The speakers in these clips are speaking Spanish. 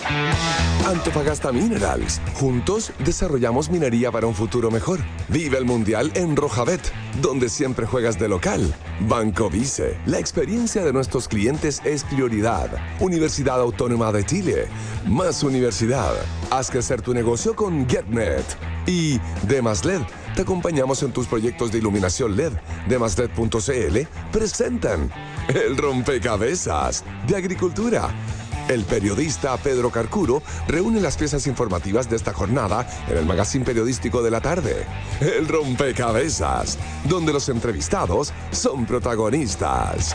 Antofagasta Minerals. Juntos desarrollamos minería para un futuro mejor. Vive el Mundial en Rojabet, donde siempre juegas de local. Banco Vice. La experiencia de nuestros clientes es prioridad. Universidad Autónoma de Chile. Más universidad. Haz crecer tu negocio con GetNet. Y Demas LED. Te acompañamos en tus proyectos de iluminación LED. Demasled.cl presentan El Rompecabezas de Agricultura. El periodista Pedro Carcuro reúne las piezas informativas de esta jornada en el magazine periodístico de la tarde. El Rompecabezas, donde los entrevistados son protagonistas.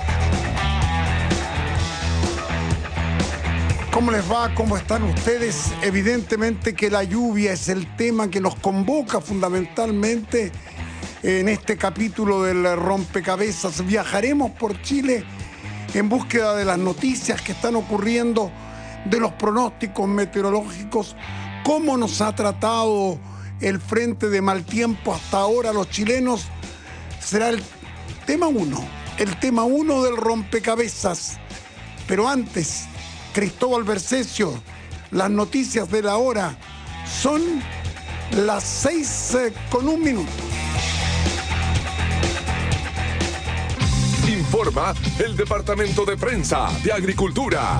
¿Cómo les va? ¿Cómo están ustedes? Evidentemente que la lluvia es el tema que nos convoca fundamentalmente en este capítulo del Rompecabezas. Viajaremos por Chile en búsqueda de las noticias que están ocurriendo, de los pronósticos meteorológicos, cómo nos ha tratado el frente de mal tiempo hasta ahora los chilenos. Será el tema uno del rompecabezas. Pero antes, Cristóbal Bercesio, las noticias de la hora son las 6:01. Informa el Departamento de Prensa de Agricultura.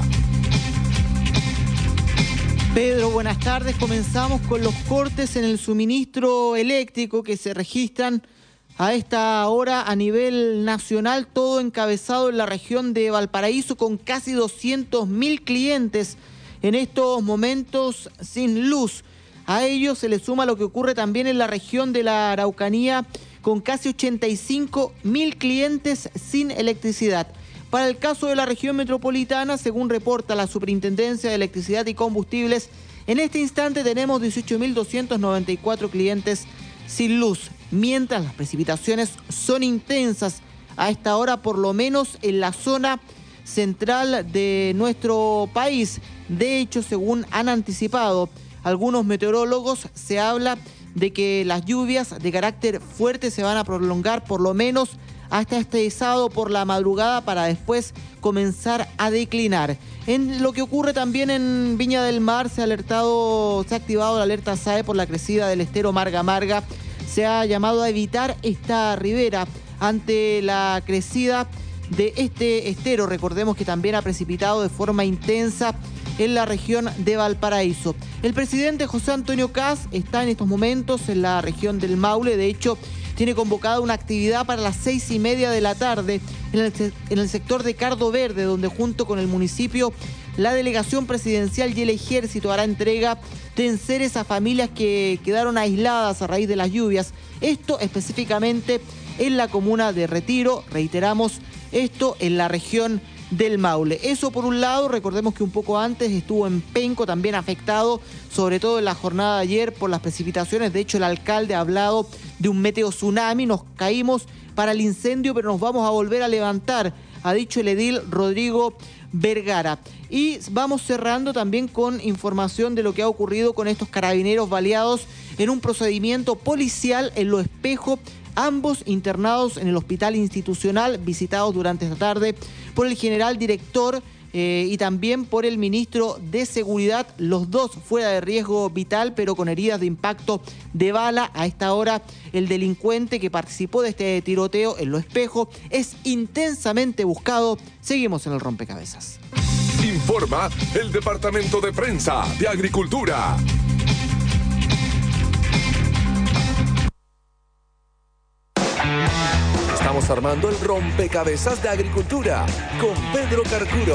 Pedro, buenas tardes. Comenzamos con los cortes en el suministro eléctrico que se registran a esta hora a nivel nacional, todo encabezado en la región de Valparaíso con casi 200.000 clientes en estos momentos sin luz. A ello se le suma lo que ocurre también en la región de la Araucanía, con casi 85.000 clientes sin electricidad. Para el caso de la región metropolitana, según reporta la Superintendencia de Electricidad y Combustibles, en este instante tenemos 18.294 clientes sin luz, mientras las precipitaciones son intensas a esta hora, por lo menos en la zona central de nuestro país. De hecho, según han anticipado algunos meteorólogos, se habla de que las lluvias de carácter fuerte se van a prolongar por lo menos hasta este sábado por la madrugada, para después comenzar a declinar. En lo que ocurre también en Viña del Mar, se ha activado la alerta SAE por la crecida del estero Marga Marga. Se ha llamado a evitar esta ribera ante la crecida de este estero. Recordemos que también ha precipitado de forma intensa en la región de Valparaíso. El presidente José Antonio Kast está en estos momentos en la región del Maule. De hecho, tiene convocada una actividad para las 6:30 de la tarde en el sector de Cardo Verde, donde junto con el municipio, la delegación presidencial y el ejército hará entrega de enseres a familias que quedaron aisladas a raíz de las lluvias. Esto específicamente en la comuna de Retiro, reiteramos, esto en la región del Maule. Eso por un lado. Recordemos que un poco antes estuvo en Penco también afectado, sobre todo en la jornada de ayer por las precipitaciones. De hecho, el alcalde ha hablado de un meteo tsunami. Nos caímos para el incendio, pero nos vamos a volver a levantar, ha dicho el edil Rodrigo Vergara. Y vamos cerrando también con información de lo que ha ocurrido con estos carabineros baleados en un procedimiento policial en Lo Espejo, ambos internados en el hospital institucional, visitados durante esta tarde por el general director y también por el ministro de Seguridad, los dos fuera de riesgo vital, pero con heridas de impacto de bala. A esta hora, el delincuente que participó de este tiroteo en Lo Espejo es intensamente buscado. Seguimos en el rompecabezas. Informa el Departamento de Prensa de Agricultura. Estamos armando el rompecabezas de Agricultura con Pedro Carcuro.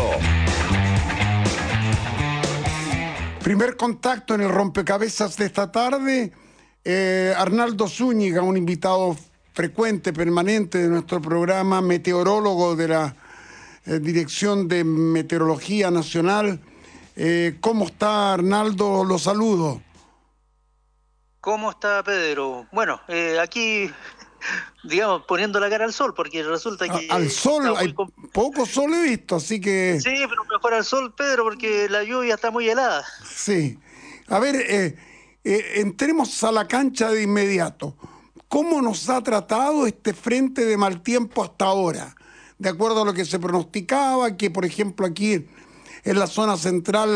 Primer contacto en el rompecabezas de esta tarde. Arnaldo Zúñiga, un invitado frecuente, permanente de nuestro programa, meteorólogo de la Dirección de Meteorología Nacional. ¿Cómo está, Arnaldo? Lo saludo. ¿Cómo está, Pedro? Bueno, aquí, digamos, poniendo la cara al sol, porque resulta que... Al sol, hay poco sol he visto, así que... Sí, pero mejor al sol, Pedro, porque la lluvia está muy helada. Sí. A ver, entremos a la cancha de inmediato. ¿Cómo nos ha tratado este frente de mal tiempo hasta ahora? De acuerdo a lo que se pronosticaba, que por ejemplo aquí en la zona central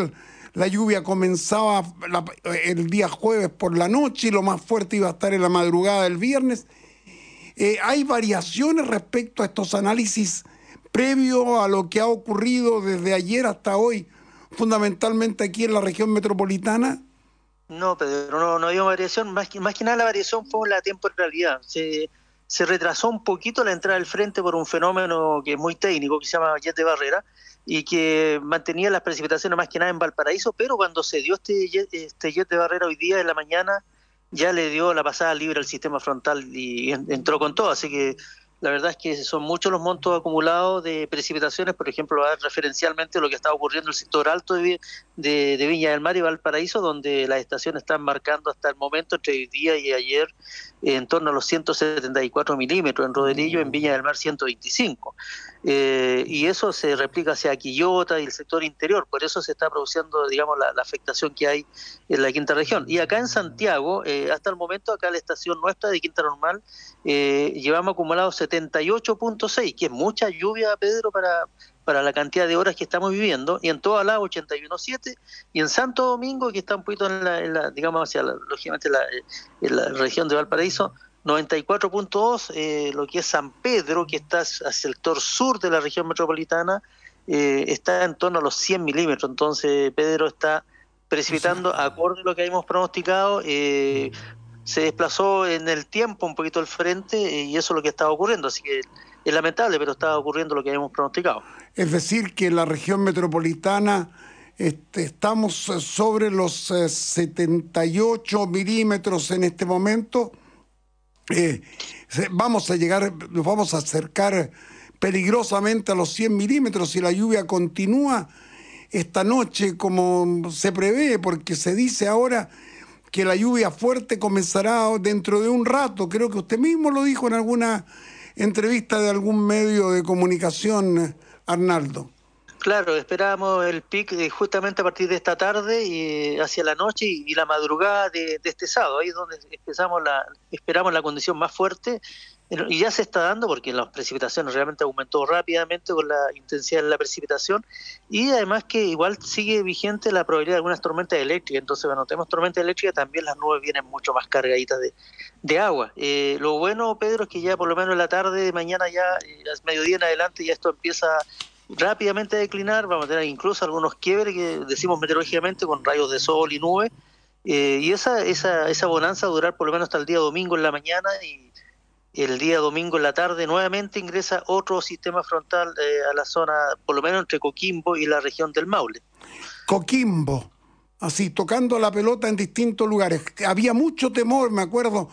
la lluvia comenzaba el día jueves por la noche y lo más fuerte iba a estar en la madrugada del viernes. ¿Hay variaciones respecto a estos análisis previo a lo que ha ocurrido desde ayer hasta hoy, fundamentalmente aquí en la región metropolitana? No, Pedro, no había variación. Más que nada la variación fue la temporalidad. Se retrasó un poquito la entrada del frente por un fenómeno que es muy técnico, que se llama jet de barrera, y que mantenía las precipitaciones más que nada en Valparaíso, pero cuando se dio este jet de barrera hoy día en la mañana, ya le dio la pasada libre al sistema frontal y entró con todo, así que la verdad es que son muchos los montos acumulados de precipitaciones. Por ejemplo, referencialmente lo que está ocurriendo en el sector alto de Viña del Mar y Valparaíso, donde las estaciones están marcando hasta el momento, entre hoy día y ayer, en torno a los 174 milímetros, en Rodelillo, en Viña del Mar 125. Y eso se replica hacia Quillota y el sector interior, por eso se está produciendo, digamos, la afectación que hay en la quinta región. Y acá en Santiago, hasta el momento, acá la estación nuestra de Quinta Normal, llevamos acumulados 78.6, que es mucha lluvia, Pedro, para la cantidad de horas que estamos viviendo, y en toda la 81.7, y en Santo Domingo, que está un poquito digamos, hacia lógicamente en la región de Valparaíso, 94.2, lo que es San Pedro, que está hacia el sector sur de la región metropolitana, está en torno a los 100 milímetros. Entonces, Pedro, está precipitando acorde a lo que habíamos pronosticado. Se desplazó en el tiempo un poquito el frente, y eso es lo que estaba ocurriendo, así que es lamentable, pero estaba ocurriendo lo que habíamos pronosticado. Es decir, que en la región metropolitana estamos sobre los 78 milímetros en este momento. Nos vamos a acercar peligrosamente a los 100 milímetros si la lluvia continúa esta noche como se prevé, porque se dice ahora que la lluvia fuerte comenzará dentro de un rato. Creo que usted mismo lo dijo en alguna entrevista de algún medio de comunicación, Arnaldo. Claro, esperábamos el pic justamente a partir de esta tarde y hacia la noche y la madrugada de este sábado, ahí es donde esperamos la condición más fuerte, y ya se está dando porque las precipitaciones realmente aumentó rápidamente con la intensidad de la precipitación, y además que igual sigue vigente la probabilidad de algunas tormentas eléctricas. Entonces, cuando tenemos tormentas eléctricas, también las nubes vienen mucho más cargaditas de agua. Lo bueno, Pedro, es que ya por lo menos en la tarde de mañana, ya a mediodía en adelante, ya esto empieza rápidamente a declinar. Vamos a tener incluso algunos quiebres que decimos meteorológicamente con rayos de sol y nubes, y esa bonanza va a durar por lo menos hasta el día domingo en la mañana, y el día domingo en la tarde nuevamente ingresa otro sistema frontal a la zona, por lo menos entre Coquimbo y la región del Maule. Coquimbo, así tocando la pelota en distintos lugares. Había mucho temor, me acuerdo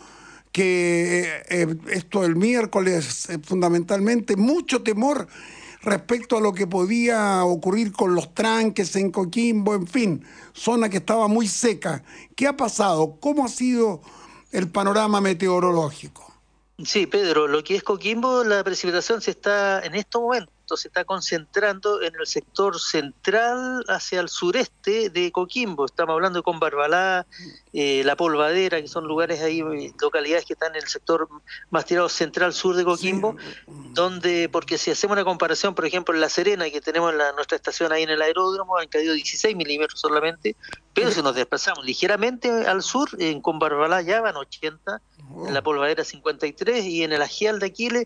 que esto el miércoles fundamentalmente, mucho temor respecto a lo que podía ocurrir con los tranques en Coquimbo, en fin, zona que estaba muy seca. ¿Qué ha pasado? ¿Cómo ha sido el panorama meteorológico? Sí, Pedro, lo que es Coquimbo, la precipitación en estos momentos se está concentrando en el sector central hacia el sureste de Coquimbo. Estamos hablando de Combarbalá, La Polvadera, que son lugares ahí, localidades que están en el sector más tirado central sur de Coquimbo, sí. Porque si hacemos una comparación, por ejemplo, en La Serena, que tenemos nuestra estación ahí en el aeródromo, han caído 16 milímetros solamente, pero si nos desplazamos ligeramente al sur, en Combarbalá ya van 80, en La Polvadera 53, y en el Ajial de Aquiles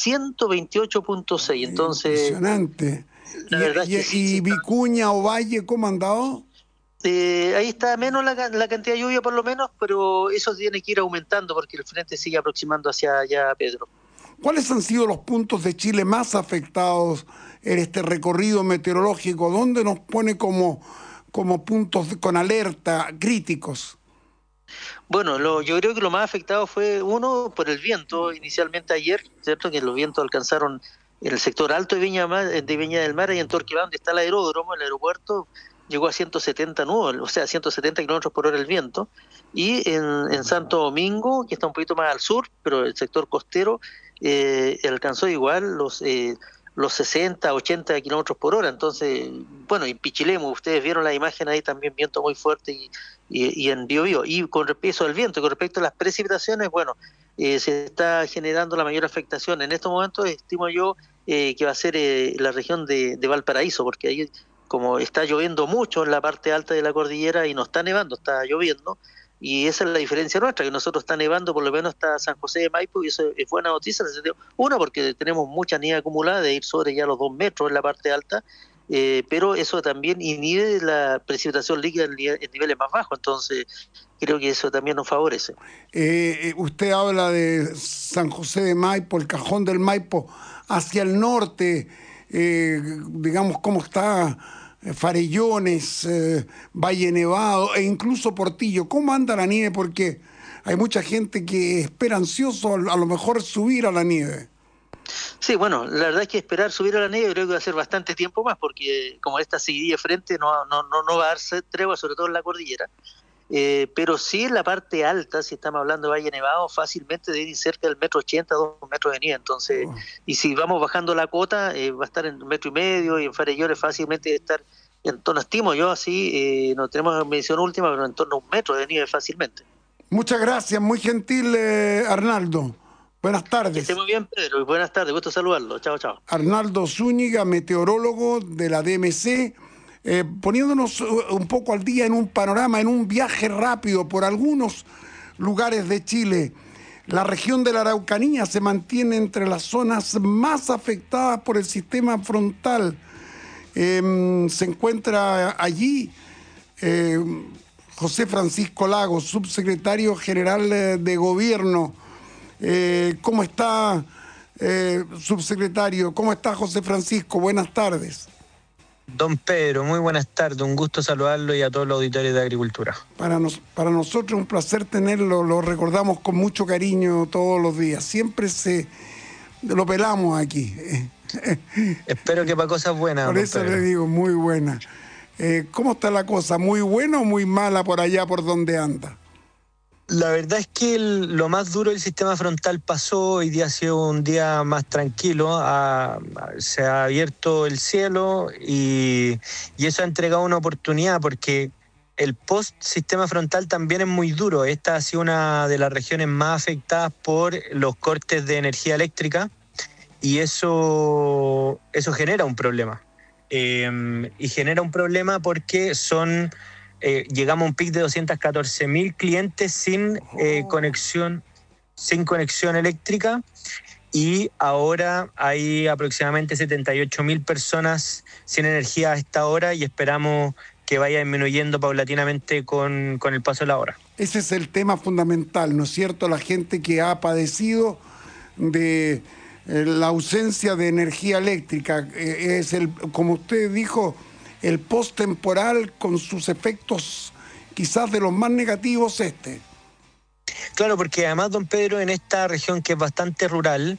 128.6. Entonces, impresionante. La verdad es que sí, ¿Y Vicuña o Valle cómo han dado? Ahí está menos la cantidad de lluvia por lo menos, pero eso tiene que ir aumentando porque el frente sigue aproximando hacia allá, Pedro. ¿Cuáles han sido los puntos de Chile más afectados en este recorrido meteorológico? ¿Dónde nos pone como puntos con alerta críticos? Bueno, yo creo que lo más afectado fue, uno, por el viento, inicialmente ayer, ¿cierto? Que los vientos alcanzaron en el sector alto de Viña del Mar y en Torquemada, donde está el aeródromo, el aeropuerto, llegó a 170 nubes, o sea, 170 kilómetros por hora el viento, y en Santo Domingo, que está un poquito más al sur, pero el sector costero, alcanzó igual los 60, 80 kilómetros por hora. Entonces, bueno, en Pichilemu, ustedes vieron la imagen ahí, también viento muy fuerte, y en Biobío. Y con respecto al viento, con respecto a las precipitaciones, bueno, se está generando la mayor afectación. En estos momentos estimo yo que va a ser la región de Valparaíso, porque ahí como está lloviendo mucho en la parte alta de la cordillera y no está nevando, está lloviendo, y esa es la diferencia nuestra, que nosotros está nevando por lo menos hasta San José de Maipo, y eso es buena noticia en ese sentido. Uno, porque tenemos mucha nieve acumulada de ir sobre ya los 2 metros en la parte alta, pero eso también inhibe la precipitación líquida en niveles más bajos, entonces creo que eso también nos favorece. Usted habla de San José de Maipo, el Cajón del Maipo, hacia el norte, digamos, cómo está Farellones, Valle Nevado e incluso Portillo. ¿Cómo anda la nieve? Porque hay mucha gente que espera ansioso a lo mejor subir a la nieve. Sí, bueno, la verdad es que esperar subir a la nieve creo que va a ser bastante tiempo más, porque como esta seguidilla de frente no va a darse tregua, sobre todo en la cordillera. Pero sí en la parte alta, si estamos hablando de Valle Nevado, fácilmente debe ir cerca del 1,80 m, 2 metros de nieve. Entonces, y si vamos bajando la cota, va a estar en 1,5 m, y en Farellones fácilmente debe estar en torno, estimo yo así, no tenemos medición última, pero en torno a 1 metro de nieve fácilmente. Muchas gracias, muy gentil, Arnaldo. Buenas tardes. Que esté muy bien, Pedro, y buenas tardes, gusto saludarlo. Chao, chao. Arnaldo Zúñiga, meteorólogo de la DMC, poniéndonos un poco al día en un panorama, en un viaje rápido por algunos lugares de Chile. La región de la Araucanía se mantiene entre las zonas más afectadas por el sistema frontal. Se encuentra allí José Francisco Lagos, subsecretario general de Gobierno. ¿Cómo está, subsecretario? ¿Cómo está, José Francisco? Buenas tardes. Don Pedro, muy buenas tardes, un gusto saludarlo y a todos los auditores de Agricultura. Para nosotros un placer tenerlo, lo recordamos con mucho cariño todos los días, siempre lo pelamos aquí. Espero que para cosas buenas. Por eso le digo, muy buena. ¿Cómo está la cosa? ¿Muy buena o muy mala por allá por donde anda? La verdad es que lo más duro del sistema frontal pasó. Hoy día ha sido un día más tranquilo, se ha abierto el cielo y eso ha entregado una oportunidad, porque el post-sistema frontal también es muy duro. Esta ha sido una de las regiones más afectadas por los cortes de energía eléctrica y eso genera un problema. Y genera un problema porque llegamos a un pic de 214.000 clientes sin conexión eléctrica, y ahora hay aproximadamente 78.000 personas sin energía a esta hora, y esperamos que vaya disminuyendo paulatinamente con el paso de la hora. Ese es el tema fundamental, ¿no es cierto? La gente que ha padecido de la ausencia de energía eléctrica, como usted dijo, el post-temporal con sus efectos quizás de los más negativos Claro, porque además, don Pedro, en esta región que es bastante rural,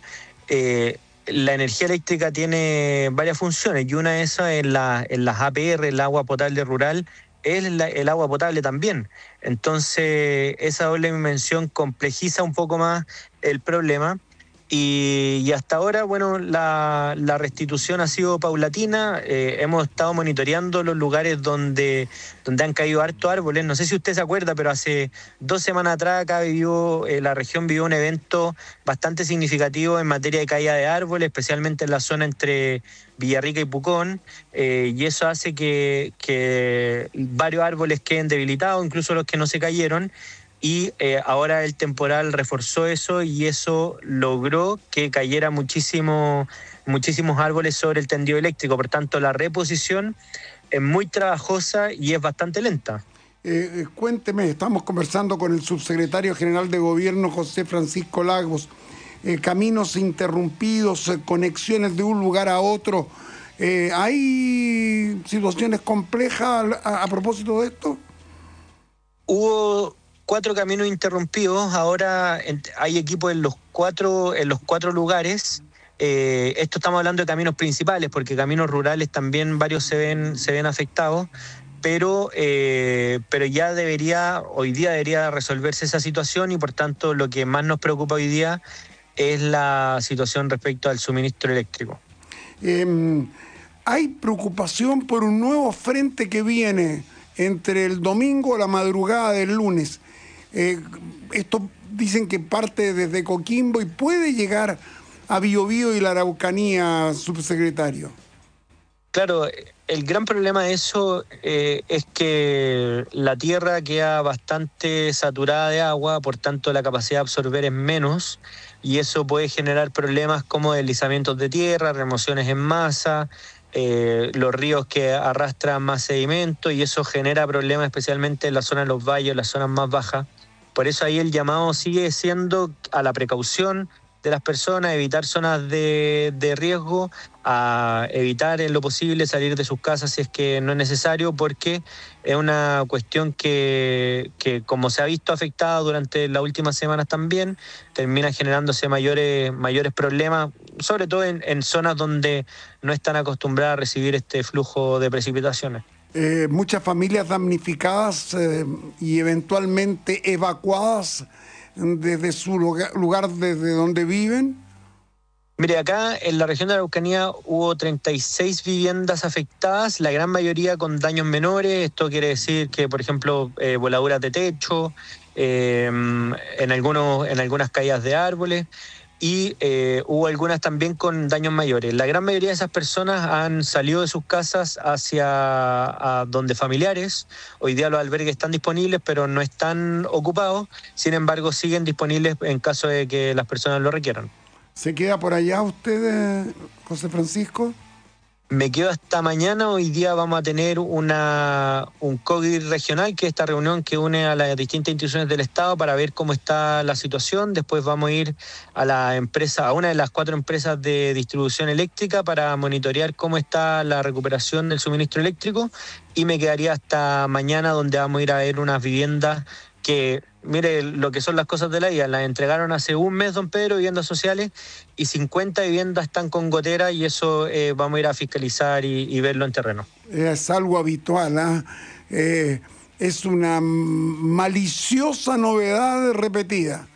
la energía eléctrica tiene varias funciones, y una de esas en las APR, el agua potable rural, es el agua potable también. Entonces, esa doble dimensión complejiza un poco más el problema. Y hasta ahora, bueno, la restitución ha sido paulatina. Hemos estado monitoreando los lugares donde han caído hartos árboles. No sé si usted se acuerda, pero hace 2 semanas atrás acá la región vivió un evento bastante significativo en materia de caída de árboles, especialmente en la zona entre Villarrica y Pucón, y eso hace que varios árboles queden debilitados, incluso los que no se cayeron. Y ahora el temporal reforzó eso, y eso logró que cayera muchísimos árboles sobre el tendido eléctrico. Por tanto, la reposición es muy trabajosa y es bastante lenta. Cuénteme, estamos conversando con el subsecretario general de Gobierno, José Francisco Lagos. Caminos interrumpidos, conexiones de un lugar a otro. ¿Hay situaciones complejas a propósito de esto? Hubo 4 caminos interrumpidos. Ahora hay equipo en los cuatro lugares. Esto estamos hablando de caminos principales, porque caminos rurales también varios se ven afectados, pero ya hoy día debería resolverse esa situación, y por tanto lo que más nos preocupa hoy día es la situación respecto al suministro eléctrico. Hay preocupación por un nuevo frente que viene entre el domingo y la madrugada del lunes. Esto dicen que parte desde Coquimbo y puede llegar a Biobío y la Araucanía, subsecretario. Claro, el gran problema de eso es que la tierra queda bastante saturada de agua, por tanto la capacidad de absorber es menos, y eso puede generar problemas como deslizamientos de tierra, remociones en masa, los ríos que arrastran más sedimento, y eso genera problemas especialmente en la zona de los valles, las zonas más bajas. Por eso ahí el llamado sigue siendo a la precaución de las personas, evitar zonas de riesgo, a evitar en lo posible salir de sus casas si es que no es necesario, porque es una cuestión que como se ha visto afectada durante las últimas semanas también, termina generándose mayores problemas, sobre todo en zonas donde no están acostumbradas a recibir este flujo de precipitaciones. Muchas familias damnificadas y eventualmente evacuadas desde su lugar desde donde viven. Mire, acá en la región de la Araucanía hubo 36 viviendas afectadas, la gran mayoría con daños menores. Esto quiere decir que, por ejemplo, voladuras de techo, en algunas caídas de árboles, y hubo algunas también con daños mayores. La gran mayoría de esas personas han salido de sus casas hacia donde familiares. Hoy día los albergues están disponibles, pero no están ocupados. Sin embargo, siguen disponibles en caso de que las personas lo requieran. ¿Se queda por allá usted, José Francisco? Me quedo hasta mañana. Hoy día vamos a tener un COGIR regional, que es esta reunión que une a las distintas instituciones del Estado para ver cómo está la situación. Después vamos a ir a una de las 4 empresas de distribución eléctrica para monitorear cómo está la recuperación del suministro eléctrico, y me quedaría hasta mañana, donde vamos a ir a ver unas viviendas que, mire lo que son las cosas de la vida, las entregaron hace un mes, don Pedro, viviendas sociales, y 50 viviendas están con gotera, y eso vamos a ir a fiscalizar y verlo en terreno. Es algo habitual, es una maliciosa novedad repetida,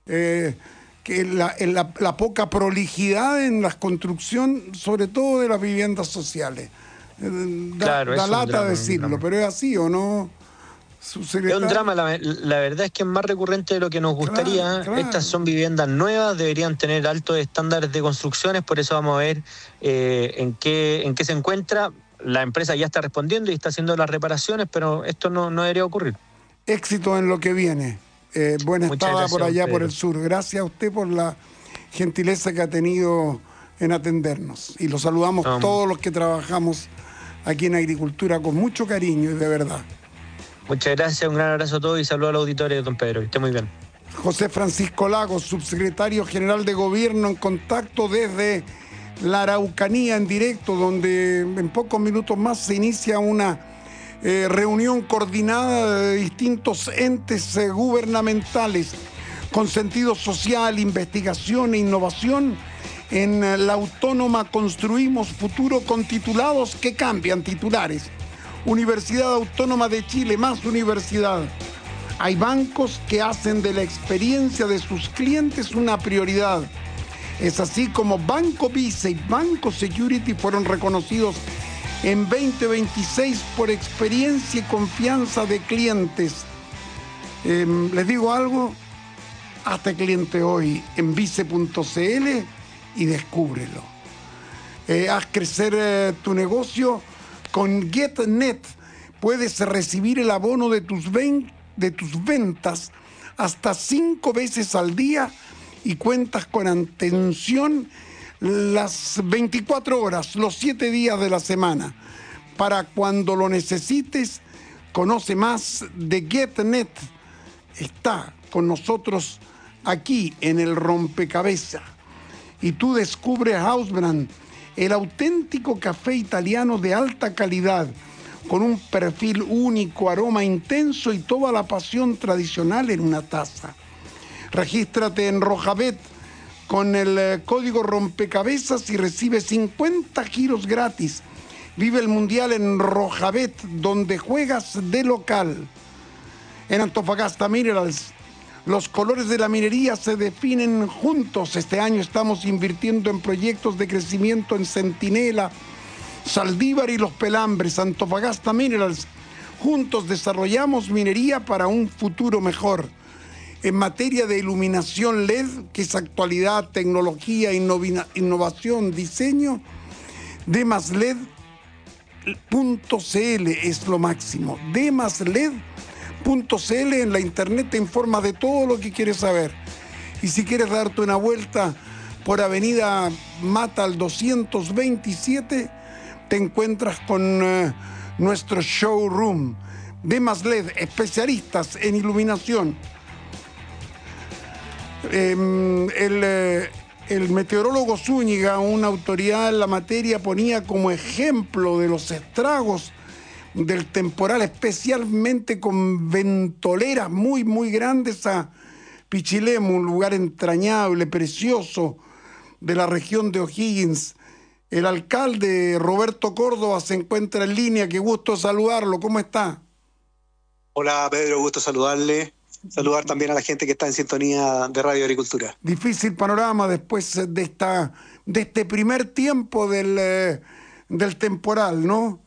que la poca prolijidad en la construcción, sobre todo de las viviendas sociales. Claro, da es lata un drama, decirlo, pero es así, ¿o no? Es un drama, la verdad es que es más recurrente de lo que nos gustaría. Claro. Estas son viviendas nuevas, deberían tener altos estándares de construcciones, por eso vamos a ver en qué se encuentra. La empresa ya está respondiendo y está haciendo las reparaciones, pero esto no debería ocurrir. Éxito en lo que viene. Buena estada por allá, por el sur. Gracias a usted por la gentileza que ha tenido en atendernos. Y lo saludamos todos los que trabajamos aquí en agricultura con mucho cariño y de verdad. Muchas gracias, un gran abrazo a todos y saludos al auditorio, don Pedro. Que esté muy bien. José Francisco Lagos, subsecretario general de Gobierno, en contacto desde la Araucanía en directo, donde en pocos minutos más se inicia una reunión coordinada de distintos entes gubernamentales con sentido social, investigación e innovación. En la Autónoma Construimos Futuro, con titulados que cambian titulares. Universidad Autónoma de Chile, más universidad. Hay bancos que hacen de la experiencia de sus clientes una prioridad. Es así como Banco Vice y Banco Security fueron reconocidos en 2026 por experiencia y confianza de clientes. Les digo algo, hazte cliente hoy en vice.cl y descúbrelo. Haz crecer tu negocio. Con GetNet puedes recibir el abono de tus ventas hasta 5 veces al día y cuentas con atención las 24 horas, los 7 días de la semana. Para cuando lo necesites, conoce más de GetNet. Está con nosotros aquí en el Rompecabezas. Y tú descubres Hausbrand, el auténtico café italiano de alta calidad, con un perfil único, aroma intenso y toda la pasión tradicional en una taza. Regístrate en Rojabet con el código Rompecabezas y recibe 50 giros gratis. Vive el Mundial en Rojabet, donde juegas de local. En Antofagasta Minerals, los colores de la minería se definen juntos. Este año estamos invirtiendo en proyectos de crecimiento en Centinela, Saldívar y Los Pelambres. Antofagasta Minerals, juntos desarrollamos minería para un futuro mejor. En materia de iluminación LED, que es actualidad, tecnología, innovación, diseño, Demas LED es lo máximo. dmasled.cl, en la internet te informas de todo lo que quieres saber. Y si quieres darte una vuelta por Avenida Mata al 227, te encuentras con nuestro showroom. dmasled, especialistas en iluminación. El meteorólogo Zúñiga, una autoridad en la materia, ponía como ejemplo de los estragos del temporal, especialmente con ventoleras muy, muy grandes, a Pichilemu, un lugar entrañable, precioso, de la región de O'Higgins. El alcalde Roberto Córdoba se encuentra en línea. Qué gusto saludarlo. ¿Cómo está? Hola Pedro, gusto saludarle. Saludar también a la gente que está en sintonía de Radio Agricultura. Difícil panorama después de este primer tiempo del temporal, ¿no?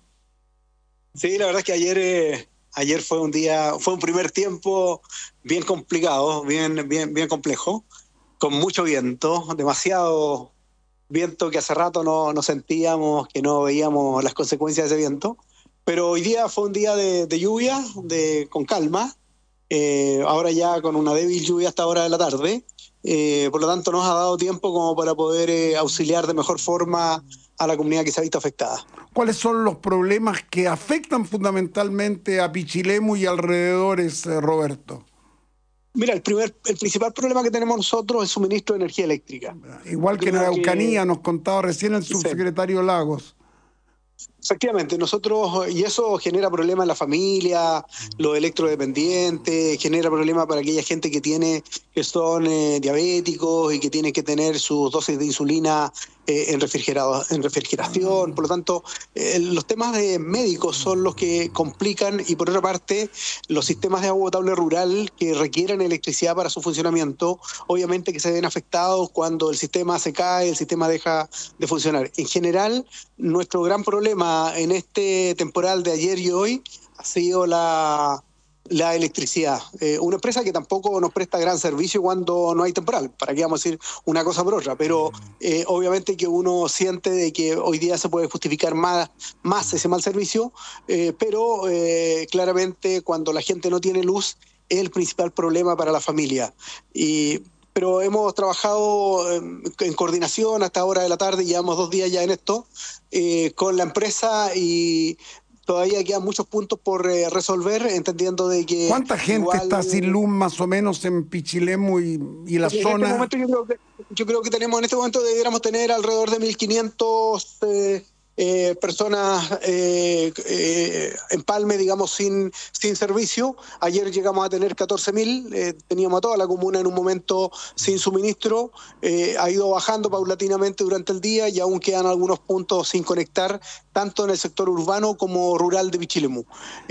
Sí, la verdad es que ayer fue un primer tiempo bien complicado, bien complejo, con mucho viento, demasiado viento que hace rato no sentíamos, que no veíamos las consecuencias de ese viento. Pero hoy día fue un día de lluvia, con calma. Ahora ya con una débil lluvia hasta hora de la tarde, por lo tanto nos ha dado tiempo como para poder auxiliar de mejor forma a la comunidad que se ha visto afectada. ¿Cuáles son los problemas que afectan fundamentalmente a Pichilemu y alrededores, Roberto? Mira, el principal problema que tenemos nosotros es suministro de energía eléctrica. Igual que en Araucanía, nos contaba recién el subsecretario Lagos. Efectivamente, y eso genera problemas en la familia, los electrodependientes, genera problemas para aquella gente que son diabéticos y que tienen que tener sus dosis de insulina en refrigeración. Por lo tanto, los temas de médicos son los que complican, y por otra parte, los sistemas de agua potable rural que requieren electricidad para su funcionamiento, obviamente que se ven afectados cuando el sistema se cae, el sistema deja de funcionar. En general, nuestro gran problema en este temporal de ayer y hoy ha sido la electricidad. Una empresa que tampoco nos presta gran servicio cuando no hay temporal, para qué vamos a decir una cosa por otra, pero obviamente que uno siente de que hoy día se puede justificar más ese mal servicio, pero claramente cuando la gente no tiene luz es el principal problema para la familia. Pero hemos trabajado en coordinación hasta hora de la tarde, llevamos 2 días ya en esto, con la empresa, y todavía quedan muchos puntos por resolver, entendiendo de que... ¿Cuánta gente está sin luz más o menos en Pichilemu y la zona? En este momento yo creo que tenemos, en este momento debiéramos tener alrededor de 1.500 personas empalme, digamos, sin servicio. Ayer llegamos a tener 14.000, teníamos a toda la comuna en un momento sin suministro, ha ido bajando paulatinamente durante el día y aún quedan algunos puntos sin conectar, tanto en el sector urbano como rural de Pichilemu.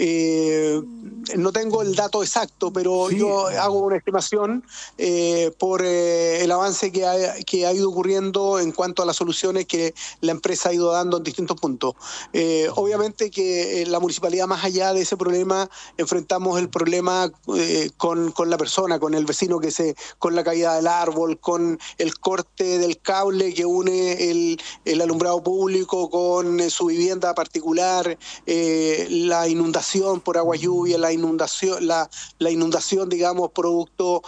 No tengo el dato exacto, pero sí, yo hago una estimación por el avance que ha ido ocurriendo en cuanto a las soluciones que la empresa ha ido dando en distintos puntos. Obviamente que la municipalidad, más allá de ese problema, enfrentamos el problema con la persona, con el vecino, con la caída del árbol, con el corte del cable que une el alumbrado público con su vivienda particular, la inundación por agua lluvia, la inundación, digamos, producto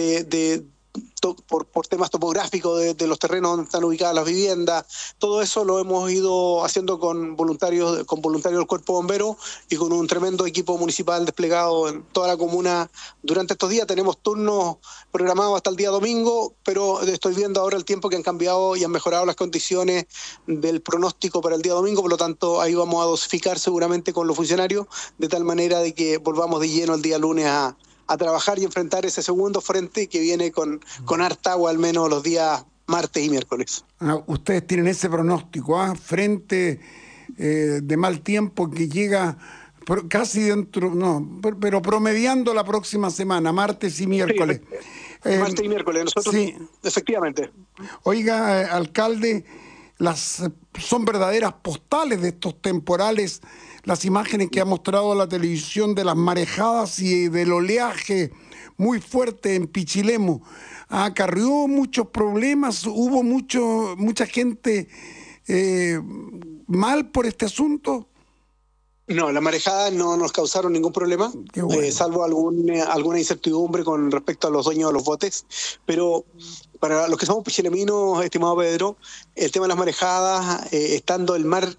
por temas topográficos de los terrenos donde están ubicadas las viviendas. Todo eso lo hemos ido haciendo con voluntarios del Cuerpo Bombero y con un tremendo equipo municipal desplegado en toda la comuna durante estos días. Tenemos turnos programados hasta el día domingo, pero estoy viendo ahora el tiempo que han cambiado y han mejorado las condiciones del pronóstico para el día domingo, por lo tanto ahí vamos a dosificar seguramente con los funcionarios, de tal manera de que volvamos de lleno el día lunes a trabajar y enfrentar ese segundo frente que viene con harta agua, al menos los días martes y miércoles. Ustedes tienen ese pronóstico, frente de mal tiempo que llega casi dentro, pero promediando la próxima semana, martes y miércoles. Sí, martes y miércoles, nosotros sí, efectivamente. Oiga, alcalde, son verdaderas postales de estos temporales las imágenes que ha mostrado la televisión de las marejadas y del oleaje muy fuerte en Pichilemu. Acarreó muchos problemas, hubo mucha gente mal por este asunto. No, las marejadas no nos causaron ningún problema, Bueno. salvo alguna incertidumbre con respecto a los dueños de los botes. Pero para los que somos pichileminos, estimado Pedro, el tema de las marejadas, estando el mar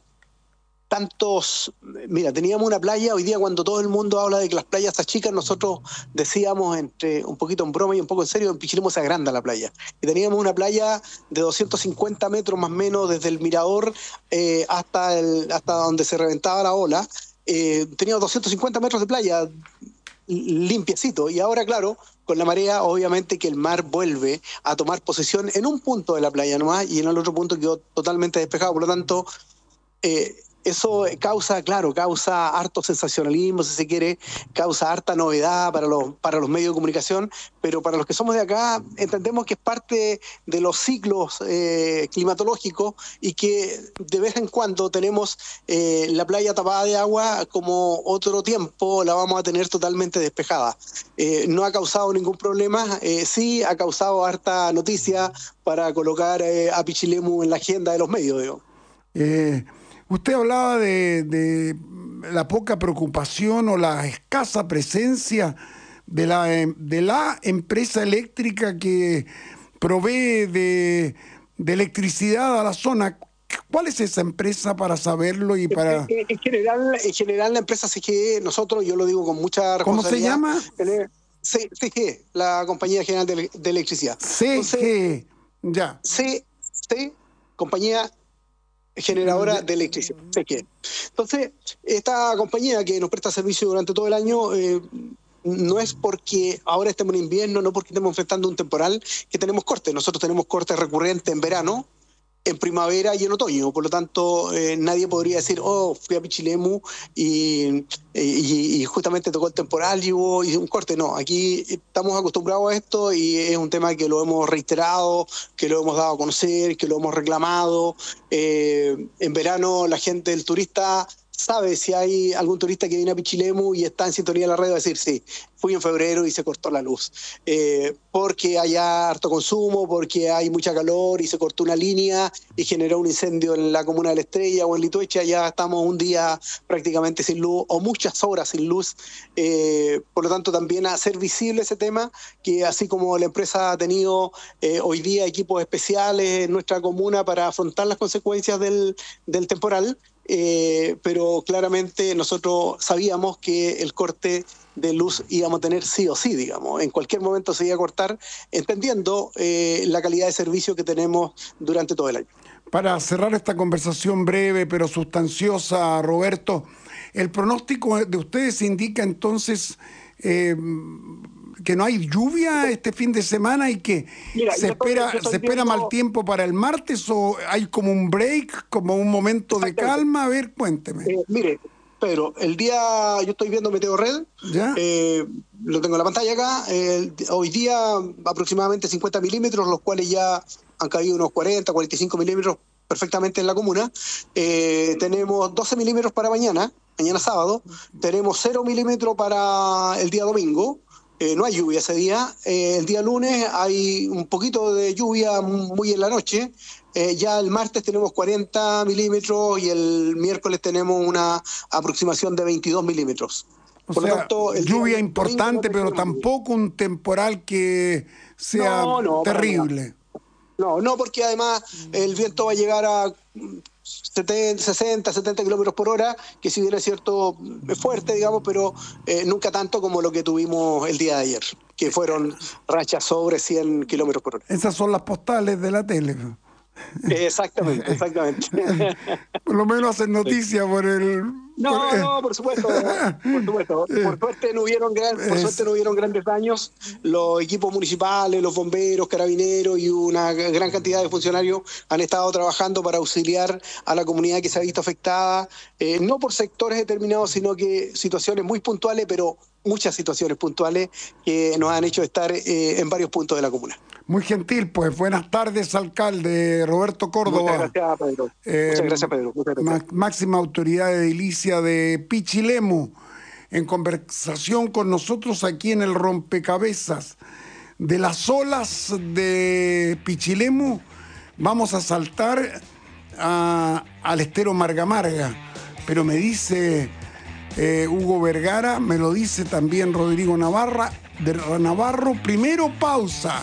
mira, teníamos una playa, hoy día cuando todo el mundo habla de que las playas se achican, nosotros decíamos entre un poquito en broma y un poco en serio, en Pichilemu se agranda la playa. Y teníamos una playa de 250 metros más o menos desde el mirador hasta donde se reventaba la ola. Teníamos 250 metros de playa limpiecito, y ahora claro, con la marea obviamente que el mar vuelve a tomar posesión en un punto de la playa nomás y en el otro punto quedó totalmente despejado, por lo tanto eso causa harto sensacionalismo, si se quiere, causa harta novedad para los medios de comunicación, pero para los que somos de acá entendemos que es parte de los ciclos climatológicos y que de vez en cuando tenemos la playa tapada de agua, como otro tiempo la vamos a tener totalmente despejada. No ha causado ningún problema, sí ha causado harta noticia para colocar a Pichilemu en la agenda de los medios, digo. Usted hablaba de la poca preocupación o la escasa presencia de la empresa eléctrica que provee de electricidad a la zona. ¿Cuál es esa empresa para saberlo y para...? En general la empresa CGE, nosotros, yo lo digo con mucha responsabilidad. ¿Cómo se llama? CGE, la Compañía General de Electricidad. CGE, ya. Compañía Generadora de Electricidad, CGE. Entonces, esta compañía que nos presta servicio durante todo el año, no es porque ahora estemos en invierno, no porque estemos enfrentando un temporal, que tenemos cortes. Nosotros tenemos cortes recurrentes en verano, en primavera y en otoño. Por lo tanto, nadie podría decir, fui a Pichilemu y justamente tocó el temporal y hubo un corte. No, aquí estamos acostumbrados a esto y es un tema que lo hemos reiterado, que lo hemos dado a conocer, que lo hemos reclamado. En verano la gente, el turista, sabe si hay algún turista que viene a Pichilemu y está en sintonía de la red, va a decir, sí, fui en febrero y se cortó la luz. Porque hay harto consumo, porque hay mucha calor y se cortó una línea y generó un incendio en la comuna de La Estrella o en Lituecha, ya estamos un día prácticamente sin luz o muchas horas sin luz. Por lo tanto, también hacer visible ese tema, que así como la empresa ha tenido hoy día equipos especiales en nuestra comuna para afrontar las consecuencias del temporal, pero claramente nosotros sabíamos que el corte de luz íbamos a tener sí o sí, digamos. En cualquier momento se iba a cortar, entendiendo la calidad de servicio que tenemos durante todo el año. Para cerrar esta conversación breve pero sustanciosa, Roberto, el pronóstico de ustedes indica entonces que no hay lluvia este fin de semana y que se espera mal tiempo para el martes, o hay como un break, como un momento de calma. A ver, cuénteme. Mire, Pedro, yo estoy viendo Meteorred, lo tengo en la pantalla acá, hoy día aproximadamente 50 milímetros, los cuales ya han caído unos 40, 45 milímetros perfectamente en la comuna. Tenemos 12 milímetros para mañana sábado, tenemos 0 milímetros para el día domingo. No hay lluvia ese día. El día lunes hay un poquito de lluvia muy en la noche. Ya el martes tenemos 40 milímetros y el miércoles tenemos una aproximación de 22 milímetros. Por lo tanto, lluvia importante, pero tampoco un temporal que sea terrible. No, porque además el viento va a llegar a 60, 70 kilómetros por hora, que si bien es cierto, es fuerte, digamos, pero nunca tanto como lo que tuvimos el día de ayer, que fueron rachas sobre 100 kilómetros por hora. Esas son las postales de la tele. Exactamente. Por lo menos hacen noticia por el... No, por supuesto. Por suerte no hubieron grandes daños. Los equipos municipales, los bomberos, carabineros y una gran cantidad de funcionarios han estado trabajando para auxiliar a la comunidad que se ha visto afectada, no por sectores determinados, sino que situaciones muy puntuales, pero muchas situaciones puntuales que nos han hecho estar en varios puntos de la comuna. Muy gentil, pues. Buenas tardes, alcalde Roberto Córdoba. Muchas gracias, Pedro. Muchas gracias. Máxima autoridad edilicia de Pichilemu, en conversación con nosotros aquí en el Rompecabezas. De las olas de Pichilemu vamos a saltar al estero Marga Marga. Pero me dice Hugo Vergara, me lo dice también Rodrigo Navarro. Primero pausa.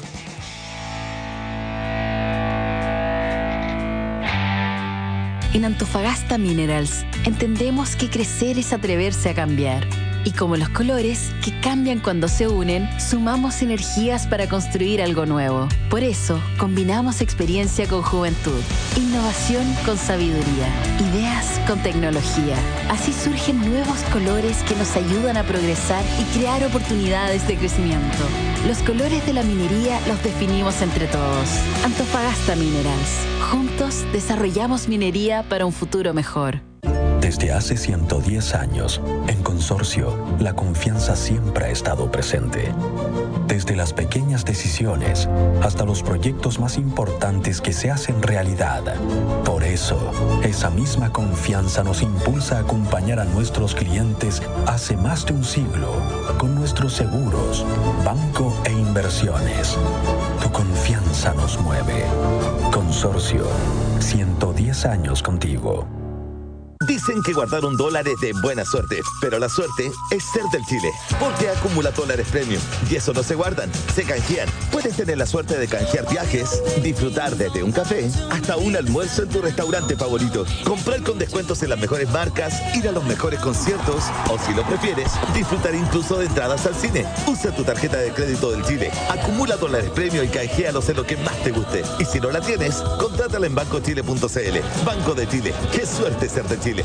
En Antofagasta Minerals entendemos que crecer es atreverse a cambiar. Y como los colores, que cambian cuando se unen, sumamos energías para construir algo nuevo. Por eso, combinamos experiencia con juventud, innovación con sabiduría, ideas con tecnología. Así surgen nuevos colores que nos ayudan a progresar y crear oportunidades de crecimiento. Los colores de la minería los definimos entre todos. Antofagasta Minerals. Juntos desarrollamos minería para un futuro mejor. Desde hace 110 años, en Consorcio, la confianza siempre ha estado presente. Desde las pequeñas decisiones hasta los proyectos más importantes que se hacen realidad. Por eso, esa misma confianza nos impulsa a acompañar a nuestros clientes hace más de un siglo con nuestros seguros, banco e inversiones. Tu confianza nos mueve. Consorcio, 110 años contigo. Dicen que guardar $1 es de buena suerte, pero la suerte es ser del Chile, porque acumula dólares premium y eso no se guardan, se canjean. Puedes tener la suerte de canjear viajes, disfrutar desde un café hasta un almuerzo en tu restaurante favorito, comprar con descuentos en las mejores marcas, ir a los mejores conciertos o, si lo prefieres, disfrutar incluso de entradas al cine. Usa tu tarjeta de crédito del Chile, acumula dólares premium y canjealos en lo que más te guste. Y si no la tienes, contrátala en bancochile.cl. Banco de Chile, qué suerte ser de Chile.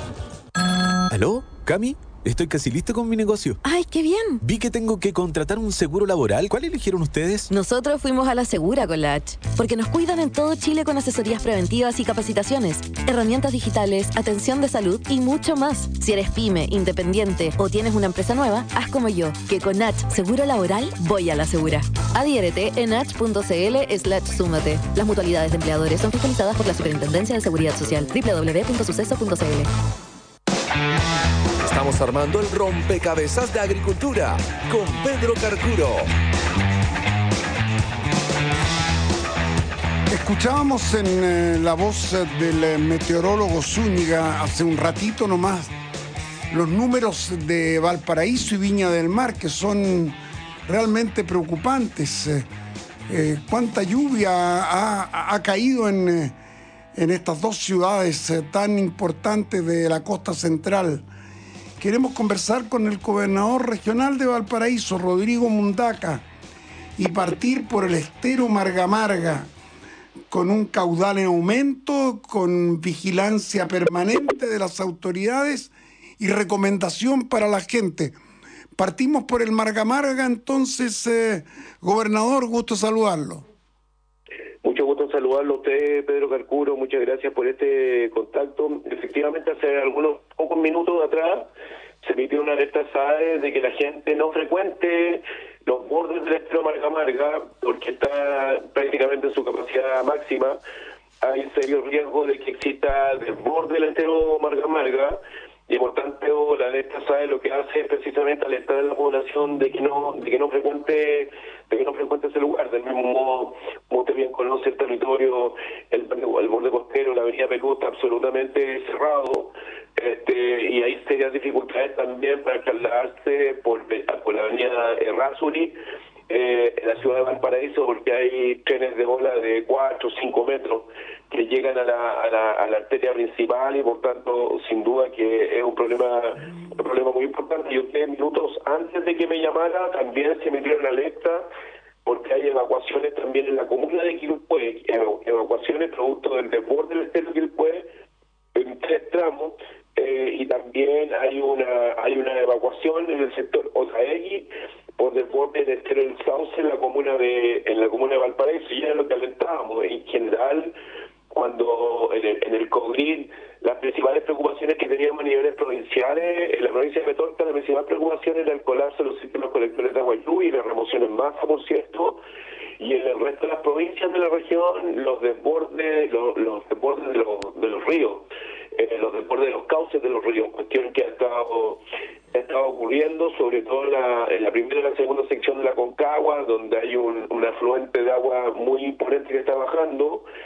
¿Aló? ¿Cami? Estoy casi listo con mi negocio. ¡Ay, qué bien! Vi que tengo que contratar un seguro laboral. ¿Cuál eligieron ustedes? Nosotros fuimos a la Segura con la H, porque nos cuidan en todo Chile con asesorías preventivas y capacitaciones, herramientas digitales, atención de salud y mucho más. Si eres pyme, independiente o tienes una empresa nueva, haz como yo, que con H Seguro Laboral voy a la Segura. Adhiérete en h.cl/súmate. Las mutualidades de empleadores son fiscalizadas por la Superintendencia de Seguridad Social. www.suceso.cl. Estamos armando el rompecabezas de agricultura con Pedro Carcuro. Escuchábamos en la voz del meteorólogo Zúñiga hace un ratito nomás los números de Valparaíso y Viña del Mar, que son realmente preocupantes. ¿Cuánta lluvia ha caído en estas dos ciudades tan importantes de la costa central? Queremos conversar con el gobernador regional de Valparaíso, Rodrigo Mundaca, y partir por el estero Marga Marga, con un caudal en aumento, con vigilancia permanente de las autoridades y recomendación para la gente. Partimos por el Marga Marga, entonces, gobernador, gusto saludarlo. Mucho gusto en saludarlo a usted, Pedro Carcuro, muchas gracias por este contacto. Efectivamente, hace algunos pocos minutos atrás se emitió una alerta SAE de que la gente no frecuente los bordes del estero Marga Marga porque está prácticamente en su capacidad máxima. Hay un serio riesgo de que exista desborde del estero Marga Marga y por tanto la alerta SAE lo que hace es precisamente alertar a la población de que no frecuente ese lugar. Del mismo modo, como usted bien conoce el territorio, el borde costero, la avenida Perú está absolutamente cerrado, y hay serias dificultades también para trasladarse por la avenida Errázuri en la ciudad de Valparaíso, porque hay trenes de ola de 4 o 5 metros que llegan a la arteria principal y por tanto sin duda que es un problema muy importante. Y usted minutos antes de que me llamara también se emitieron alerta porque hay evacuaciones también en la comuna de Quilpué, evacuaciones producto del desborde del estero Quilpué en 3 tramos, y también hay una evacuación en el sector Otaegui por desborde del estero del Sauce en la comuna de Valparaíso. Y ya es lo que alentábamos en general cuando en el COVID las principales preocupaciones que teníamos a niveles provinciales, en la provincia de Petorca la principal preocupación era el colapso de los sistemas colectores de agua lluvia y la remoción en masa, por cierto, y en el resto de las provincias de la región los desbordes de los ríos, los desbordes de los cauces de los ríos, cuestión que ha estado ocurriendo, sobre todo en la primera y la segunda sección de la Concagua, donde hay un afluente de agua muy imponente que está bajando,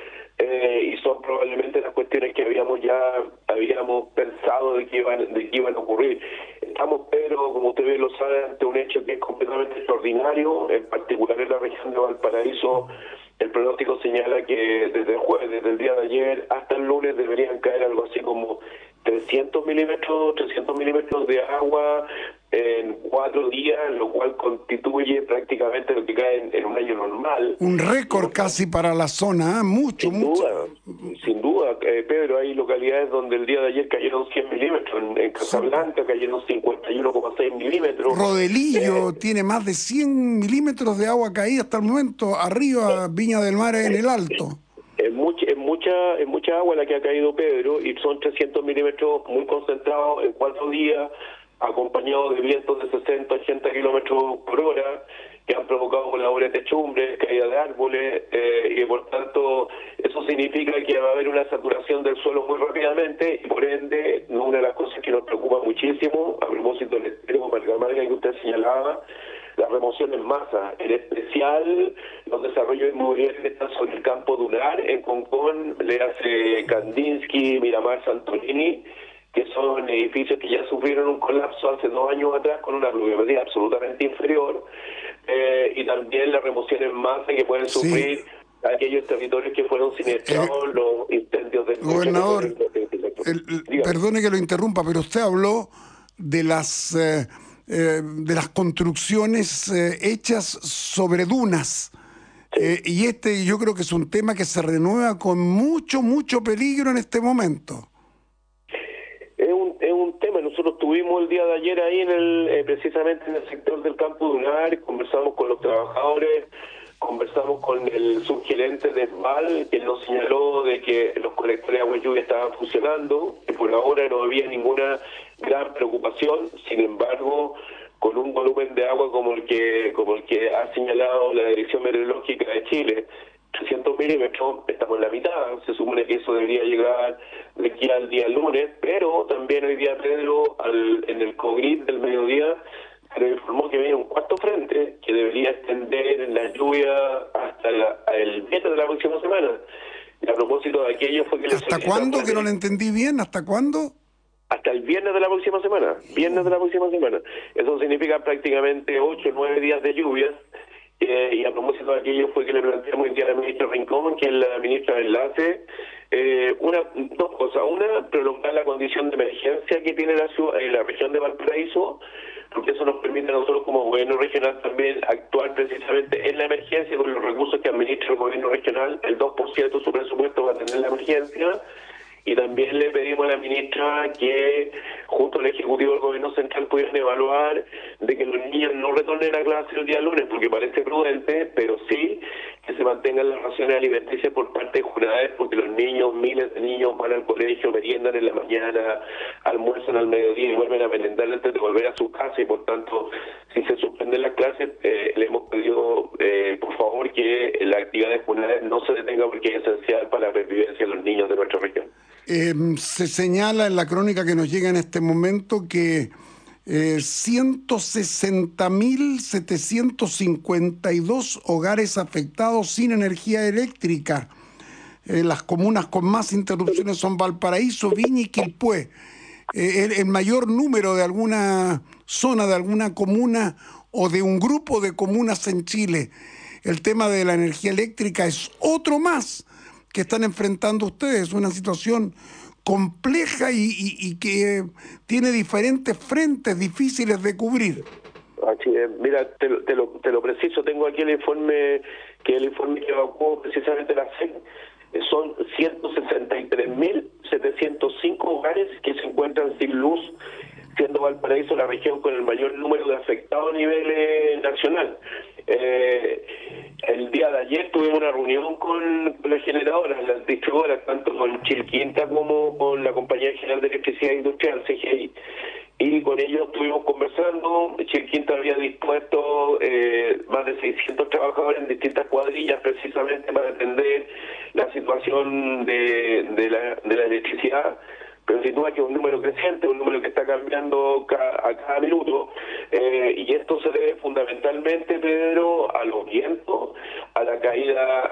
y son probablemente las cuestiones que habíamos pensado de que iban a ocurrir. Estamos, Pedro, como usted bien lo sabe, ante un hecho que es completamente extraordinario, en particular en la región de Valparaíso. El pronóstico señala que desde el jueves, desde el día de ayer hasta el lunes, deberían caer algo así como 300 milímetros de agua en 4 días, lo cual constituye prácticamente lo que cae en un año normal. Un récord casi para la zona, ¿eh? Mucho. Sin duda, Pedro, hay localidades donde el día de ayer cayeron 100 milímetros, en Casablanca cayeron 51,6 milímetros. Rodelillo tiene más de 100 milímetros de agua caída hasta el momento, arriba Viña del Mar en el alto. Es mucha agua la que ha caído, Pedro, y son 300 milímetros muy concentrados en 4 días, acompañados de vientos de 60, 80 kilómetros por hora, que han provocado voladores de techumbres, caída de árboles, y por tanto eso significa que va a haber una saturación del suelo muy rápidamente, y por ende, una de las cosas que nos preocupa muchísimo, a propósito del extremo Margamarga que usted señalaba, la remoción en masa, en especial los desarrollos inmobiliarios que están sobre el campo dunar, en Concón, le hace Kandinsky, Miramar, Santolini, que son edificios que ya sufrieron un colapso hace 2 años atrás con una pluviometría absolutamente inferior, y también la remoción en masa que pueden sufrir aquellos territorios que fueron siniestrados, los incendios del gobernador. Perdone que lo interrumpa, pero usted habló de las construcciones hechas sobre dunas. Y yo creo que es un tema que se renueva con mucho peligro en este momento. Es un tema. Nosotros estuvimos el día de ayer ahí precisamente en el sector del campo dunar, conversamos con los trabajadores, conversamos con el subgerente de SMAL, que nos señaló de que los colectores de agua y lluvia estaban funcionando, que por ahora no había ninguna gran preocupación. Sin embargo, con un volumen de agua como el que ha señalado la Dirección Meteorológica de Chile, 300 milímetros, estamos en la mitad. Se supone que eso debería llegar de aquí al día lunes, pero también hoy día, Pedro, en el COGRID del mediodía, se le informó que viene un cuarto frente que debería extender la lluvia hasta el viernes de la próxima semana. Y a propósito de aquello fue que... ¿Hasta cuándo? Que no lo entendí bien. ¿Hasta cuándo? Hasta el viernes de la próxima semana. Eso significa prácticamente 8 o 9 días de lluvias. Y a propósito de aquello fue que le planteamos hoy día a la ministra Rincón, que es la ministra de Enlace, dos cosas. Una, prolongar la condición de emergencia que tiene la región de Valparaíso, porque eso nos permite a nosotros como gobierno regional también actuar precisamente en la emergencia con los recursos que administra el gobierno regional. El 2% de su presupuesto va a tener la emergencia. Y también le pedimos a la ministra que junto al Ejecutivo del Gobierno Central pudieran evaluar de que los niños no retornen a clase el día lunes, porque parece prudente, pero sí que se mantengan las raciones alimenticias por parte de Junades, porque los niños, miles de niños van al colegio, meriendan en la mañana, almuerzan al mediodía y vuelven a merendar antes de volver a su casa, y por tanto, si se suspenden las clases, le hemos pedido, por favor, que la actividad de Junades no se detenga, porque es esencial para la supervivencia de los niños de nuestra región. Se señala en la crónica que nos llega en este momento que 160.752 hogares afectados sin energía eléctrica. Las comunas con más interrupciones son Valparaíso, Viña y Quilpué. El mayor número de alguna zona, de alguna comuna o de un grupo de comunas en Chile. El tema de la energía eléctrica es otro más que están enfrentando ustedes, una situación compleja y que tiene diferentes frentes difíciles de cubrir. Así es. Mira, te lo preciso, tengo aquí el informe que evacuó precisamente la CEN. Son 163.705 hogares que se encuentran sin luz, siendo Valparaíso la región con el mayor número de afectados a nivel nacional. El día de ayer tuvimos una reunión con las generadoras, las distribuidoras, tanto con Chilquinta como con la Compañía General de Electricidad Industrial, CGI. Y con ellos estuvimos conversando. Chilquinta había dispuesto más de 600 trabajadores en distintas cuadrillas precisamente para atender la situación de la electricidad. Pero sin duda que es un número creciente, un número que está cambiando a cada minuto, y esto se debe fundamentalmente, Pedro, a los vientos, a la caída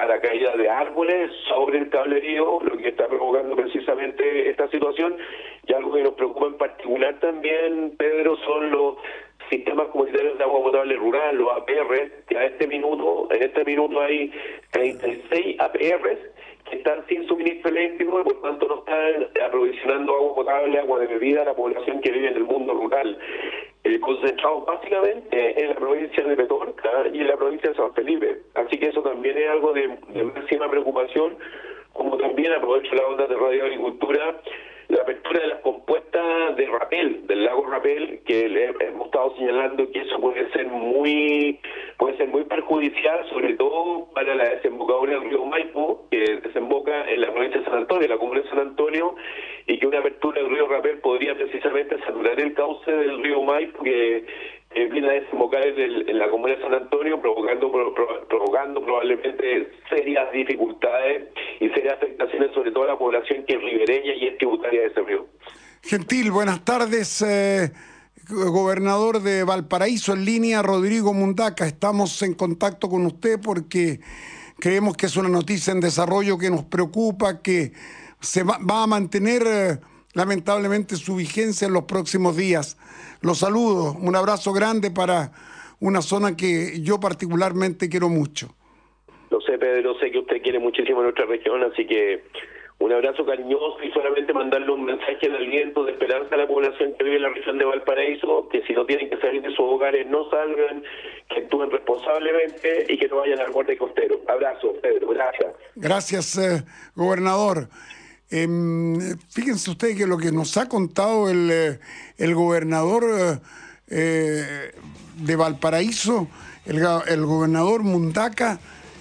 para caída de árboles sobre el cablerío, lo que está provocando precisamente esta situación. Y algo que nos preocupa en particular también, Pedro, son los sistemas comunitarios de agua potable rural, los APR, que en este minuto hay 36 APR que están sin suministro eléctrico y por tanto no están aprovisionando agua potable, agua de bebida a la población que vive en el mundo rural. Concentrados básicamente en la provincia de Petorca y en la provincia de San Felipe. Así que eso también es algo de máxima preocupación, como también aprovecho la onda de Radio Agricultura, la apertura de las compuestas de Rapel, del lago Rapel, que le hemos estado señalando que eso puede ser muy perjudicial, sobre todo para la desembocadura del río Maipo, que desemboca en la provincia de San Antonio, en la comuna de San Antonio, y que una apertura del río Rapel podría precisamente saturar el cauce del río Maipo, que viene a desembocar en la comuna de San Antonio, provocando probablemente serias dificultades y serias afectaciones, sobre todo a la población que es ribereña y es tributaria de ese río. Gentil, buenas tardes. Gobernador de Valparaíso en línea, Rodrigo Mundaca. Estamos en contacto con usted porque creemos que es una noticia en desarrollo que nos preocupa, que se va a mantener lamentablemente su vigencia en los próximos días. Los saludo, un abrazo grande para una zona que yo particularmente quiero mucho. Lo sé, Pedro, sé que usted quiere muchísimo nuestra región, así que un abrazo cariñoso y solamente mandarle un mensaje de aliento, de esperanza a la población que vive en la región de Valparaíso, que si no tienen que salir de sus hogares, no salgan, que actúen responsablemente y que no vayan al borde costero. Abrazo, Pedro, gracias. Gracias, gobernador. Fíjense ustedes que lo que nos ha contado el gobernador de Valparaíso, el gobernador Mundaca,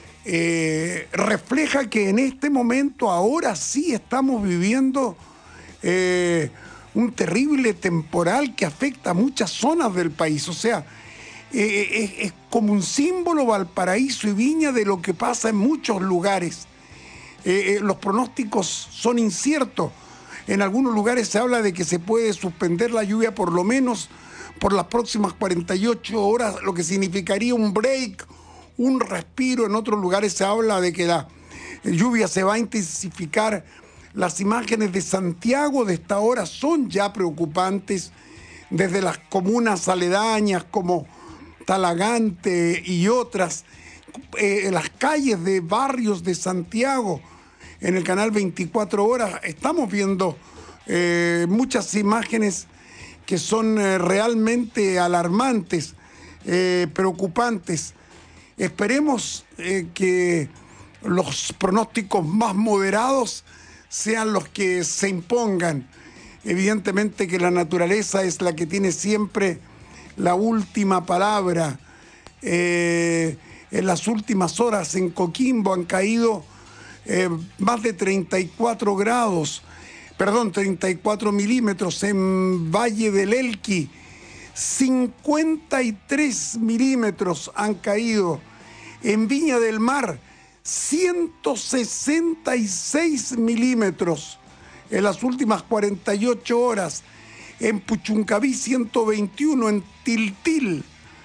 refleja que en este momento ahora sí estamos viviendo un terrible temporal que afecta a muchas zonas del país. O sea, es como un símbolo Valparaíso y Viña de lo que pasa en muchos lugares. Los pronósticos son inciertos. En algunos lugares se habla de que se puede suspender la lluvia por lo menos por las próximas 48 horas, lo que significaría un break, un respiro. En otros lugares se habla de que la lluvia se va a intensificar. Las imágenes de Santiago de esta hora son ya preocupantes, desde las comunas aledañas como Talagante y otras. Las calles de barrios de Santiago, en el canal 24 horas, estamos viendo muchas imágenes que son realmente alarmantes, preocupantes. Esperemos que los pronósticos más moderados sean los que se impongan. Evidentemente que la naturaleza es la que tiene siempre la última palabra. En las últimas horas en Coquimbo han caído más de 34 milímetros. En Valle del Elqui, 53 milímetros han caído. En Viña del Mar, 166 milímetros en las últimas 48 horas. En Puchuncaví, 121. En Tiltil,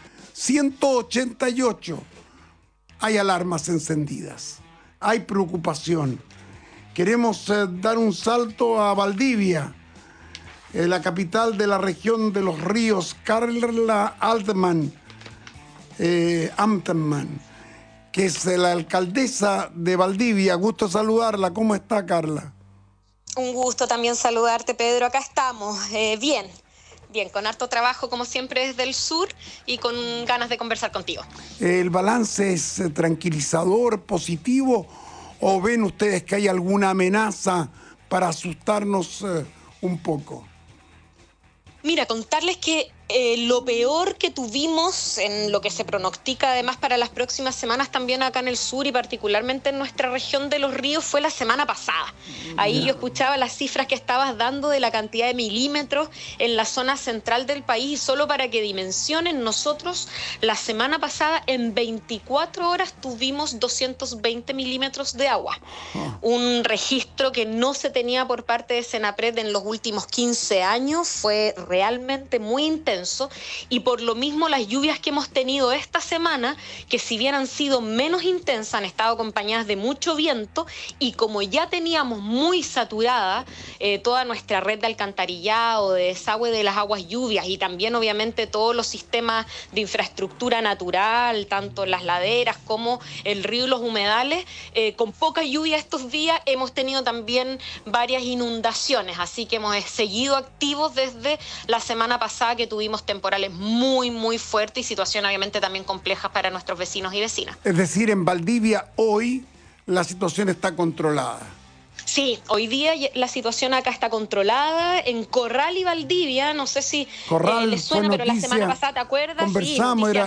188. Hay alarmas encendidas, hay preocupación. Queremos dar un salto a Valdivia, la capital de la región de los ríos, Carla Altman, que es la alcaldesa de Valdivia. Gusto saludarla. ¿Cómo está, Carla? Un gusto también saludarte, Pedro. Acá estamos, bien, con harto trabajo como siempre desde el sur y con ganas de conversar contigo. ¿El balance es tranquilizador, positivo, o ven ustedes que hay alguna amenaza para asustarnos un poco? Mira, contarles que lo peor que tuvimos en lo que se pronostica además para las próximas semanas también acá en el sur y particularmente en nuestra región de los ríos fue la semana pasada. Ahí yo escuchaba las cifras que estabas dando de la cantidad de milímetros en la zona central del país y solo para que dimensionen, nosotros la semana pasada en 24 horas tuvimos 220 milímetros de agua. Un registro que no se tenía por parte de Senapred en los últimos 15 años, fue realmente muy intenso. intenso, y por lo mismo las lluvias que hemos tenido esta semana, que si bien han sido menos intensas, han estado acompañadas de mucho viento, y como ya teníamos muy saturada toda nuestra red de alcantarillado, de desagüe de las aguas lluvias, y también obviamente todos los sistemas de infraestructura natural, tanto las laderas como el río y los humedales, con poca lluvia estos días hemos tenido también varias inundaciones, así que hemos seguido activos desde la semana pasada, que tuvimos temporales muy, muy fuertes y situaciones obviamente también complejas para nuestros vecinos y vecinas. Es decir, en Valdivia hoy la situación está controlada. Sí, hoy día la situación acá está controlada. En Corral y Valdivia, no sé si les suena, pero la semana pasada, ¿te acuerdas? Conversamos, sí,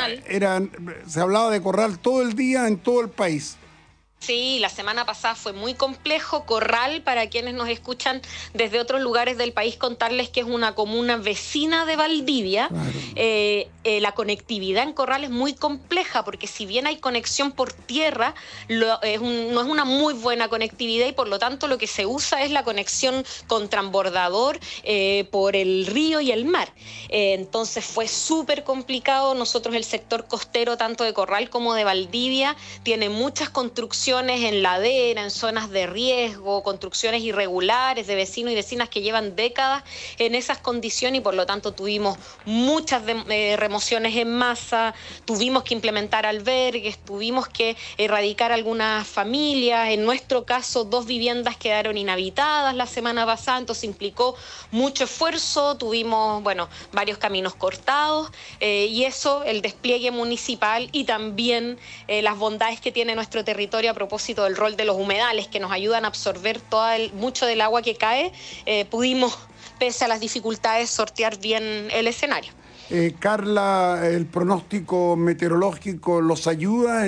se hablaba de Corral todo el día en todo el país. Sí, la semana pasada fue muy complejo. Corral, para quienes nos escuchan desde otros lugares del país, contarles que es una comuna vecina de Valdivia. Claro. La conectividad en Corral es muy compleja, porque si bien hay conexión por tierra, no es una muy buena conectividad, y por lo tanto lo que se usa es la conexión con transbordador por el río y el mar. Entonces fue súper complicado. Nosotros, el sector costero, tanto de Corral como de Valdivia, tiene muchas construcciones en ladera, en zonas de riesgo, construcciones irregulares de vecinos y vecinas que llevan décadas en esas condiciones, y por lo tanto tuvimos muchas remociones en masa, tuvimos que implementar albergues, tuvimos que erradicar algunas familias. En nuestro caso, 2 viviendas quedaron inhabitadas la semana pasada, entonces implicó mucho esfuerzo, tuvimos, varios caminos cortados, y eso, el despliegue municipal y también las bondades que tiene nuestro territorio a propósito del rol de los humedales, que nos ayudan a absorber mucho del agua que cae, pudimos, pese a las dificultades, sortear bien el escenario. Carla, ¿el pronóstico meteorológico los ayuda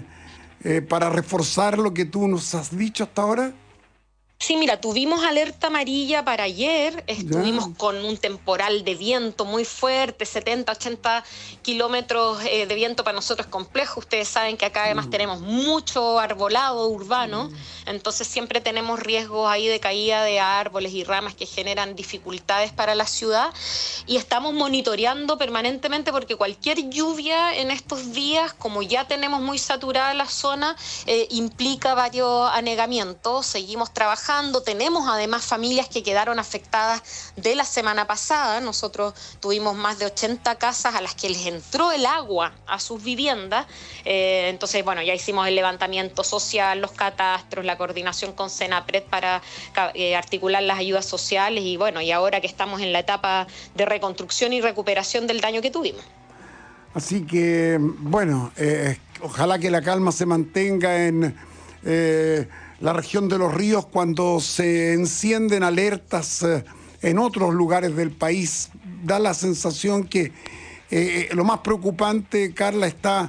para reforzar lo que tú nos has dicho hasta ahora? Sí, mira, tuvimos alerta amarilla para ayer, estuvimos con un temporal de viento muy fuerte, 70, 80 kilómetros de viento. Para nosotros es complejo. Ustedes saben que acá además tenemos mucho arbolado urbano, entonces siempre tenemos riesgos ahí de caída de árboles y ramas que generan dificultades para la ciudad, y estamos monitoreando permanentemente, porque cualquier lluvia en estos días, como ya tenemos muy saturada la zona, implica varios anegamientos. Seguimos trabajando. Tenemos además familias que quedaron afectadas de la semana pasada. Nosotros tuvimos más de 80 casas a las que les entró el agua a sus viviendas. Entonces, ya hicimos el levantamiento social, los catastros, la coordinación con Senapred para articular las ayudas sociales, y ahora que estamos en la etapa de reconstrucción y recuperación del daño que tuvimos. Así que, ojalá que la calma se mantenga en la región de los ríos cuando se encienden alertas en otros lugares del país. Da la sensación que lo más preocupante, Carla, está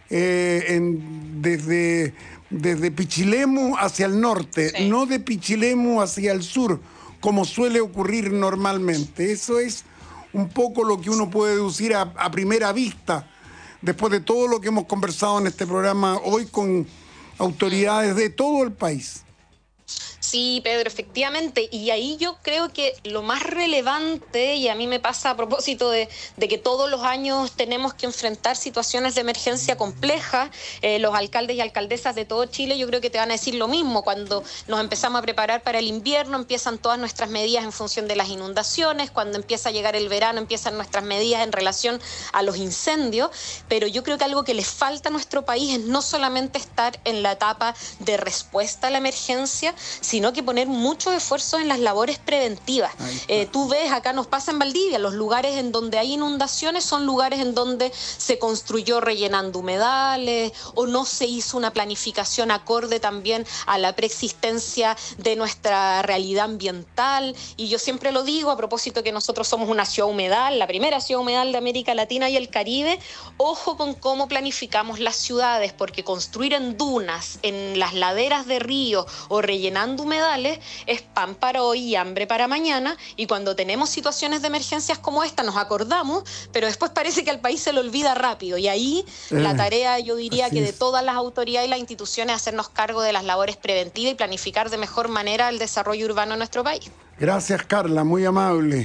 desde Pichilemu hacia el norte, sí, no de Pichilemu hacia el sur, como suele ocurrir normalmente. Eso es un poco lo que uno puede deducir a primera vista, después de todo lo que hemos conversado en este programa hoy con autoridades de todo el país. Sí, Pedro, efectivamente, y ahí yo creo que lo más relevante, y a mí me pasa a propósito de que todos los años tenemos que enfrentar situaciones de emergencia complejas, los alcaldes y alcaldesas de todo Chile yo creo que te van a decir lo mismo. Cuando nos empezamos a preparar para el invierno, empiezan todas nuestras medidas en función de las inundaciones. Cuando empieza a llegar el verano, empiezan nuestras medidas en relación a los incendios, pero yo creo que algo que les falta a nuestro país es no solamente estar en la etapa de respuesta a la emergencia, sino que poner muchos esfuerzos en las labores preventivas. Tú ves, acá nos pasa en Valdivia, los lugares en donde hay inundaciones son lugares en donde se construyó rellenando humedales, o no se hizo una planificación acorde también a la preexistencia de nuestra realidad ambiental. Y yo siempre lo digo a propósito que nosotros somos una ciudad humedal, la primera ciudad humedal de América Latina y el Caribe. Ojo con cómo planificamos las ciudades, porque construir en dunas, en las laderas de ríos o rellenando humedales es pan para hoy y hambre para mañana, y cuando tenemos situaciones de emergencias como esta nos acordamos, pero después parece que al país se le olvida rápido, y ahí la tarea, yo diría que de todas las autoridades y las instituciones, es hacernos cargo de las labores preventivas y planificar de mejor manera el desarrollo urbano en nuestro país. Gracias, Carla, muy amable.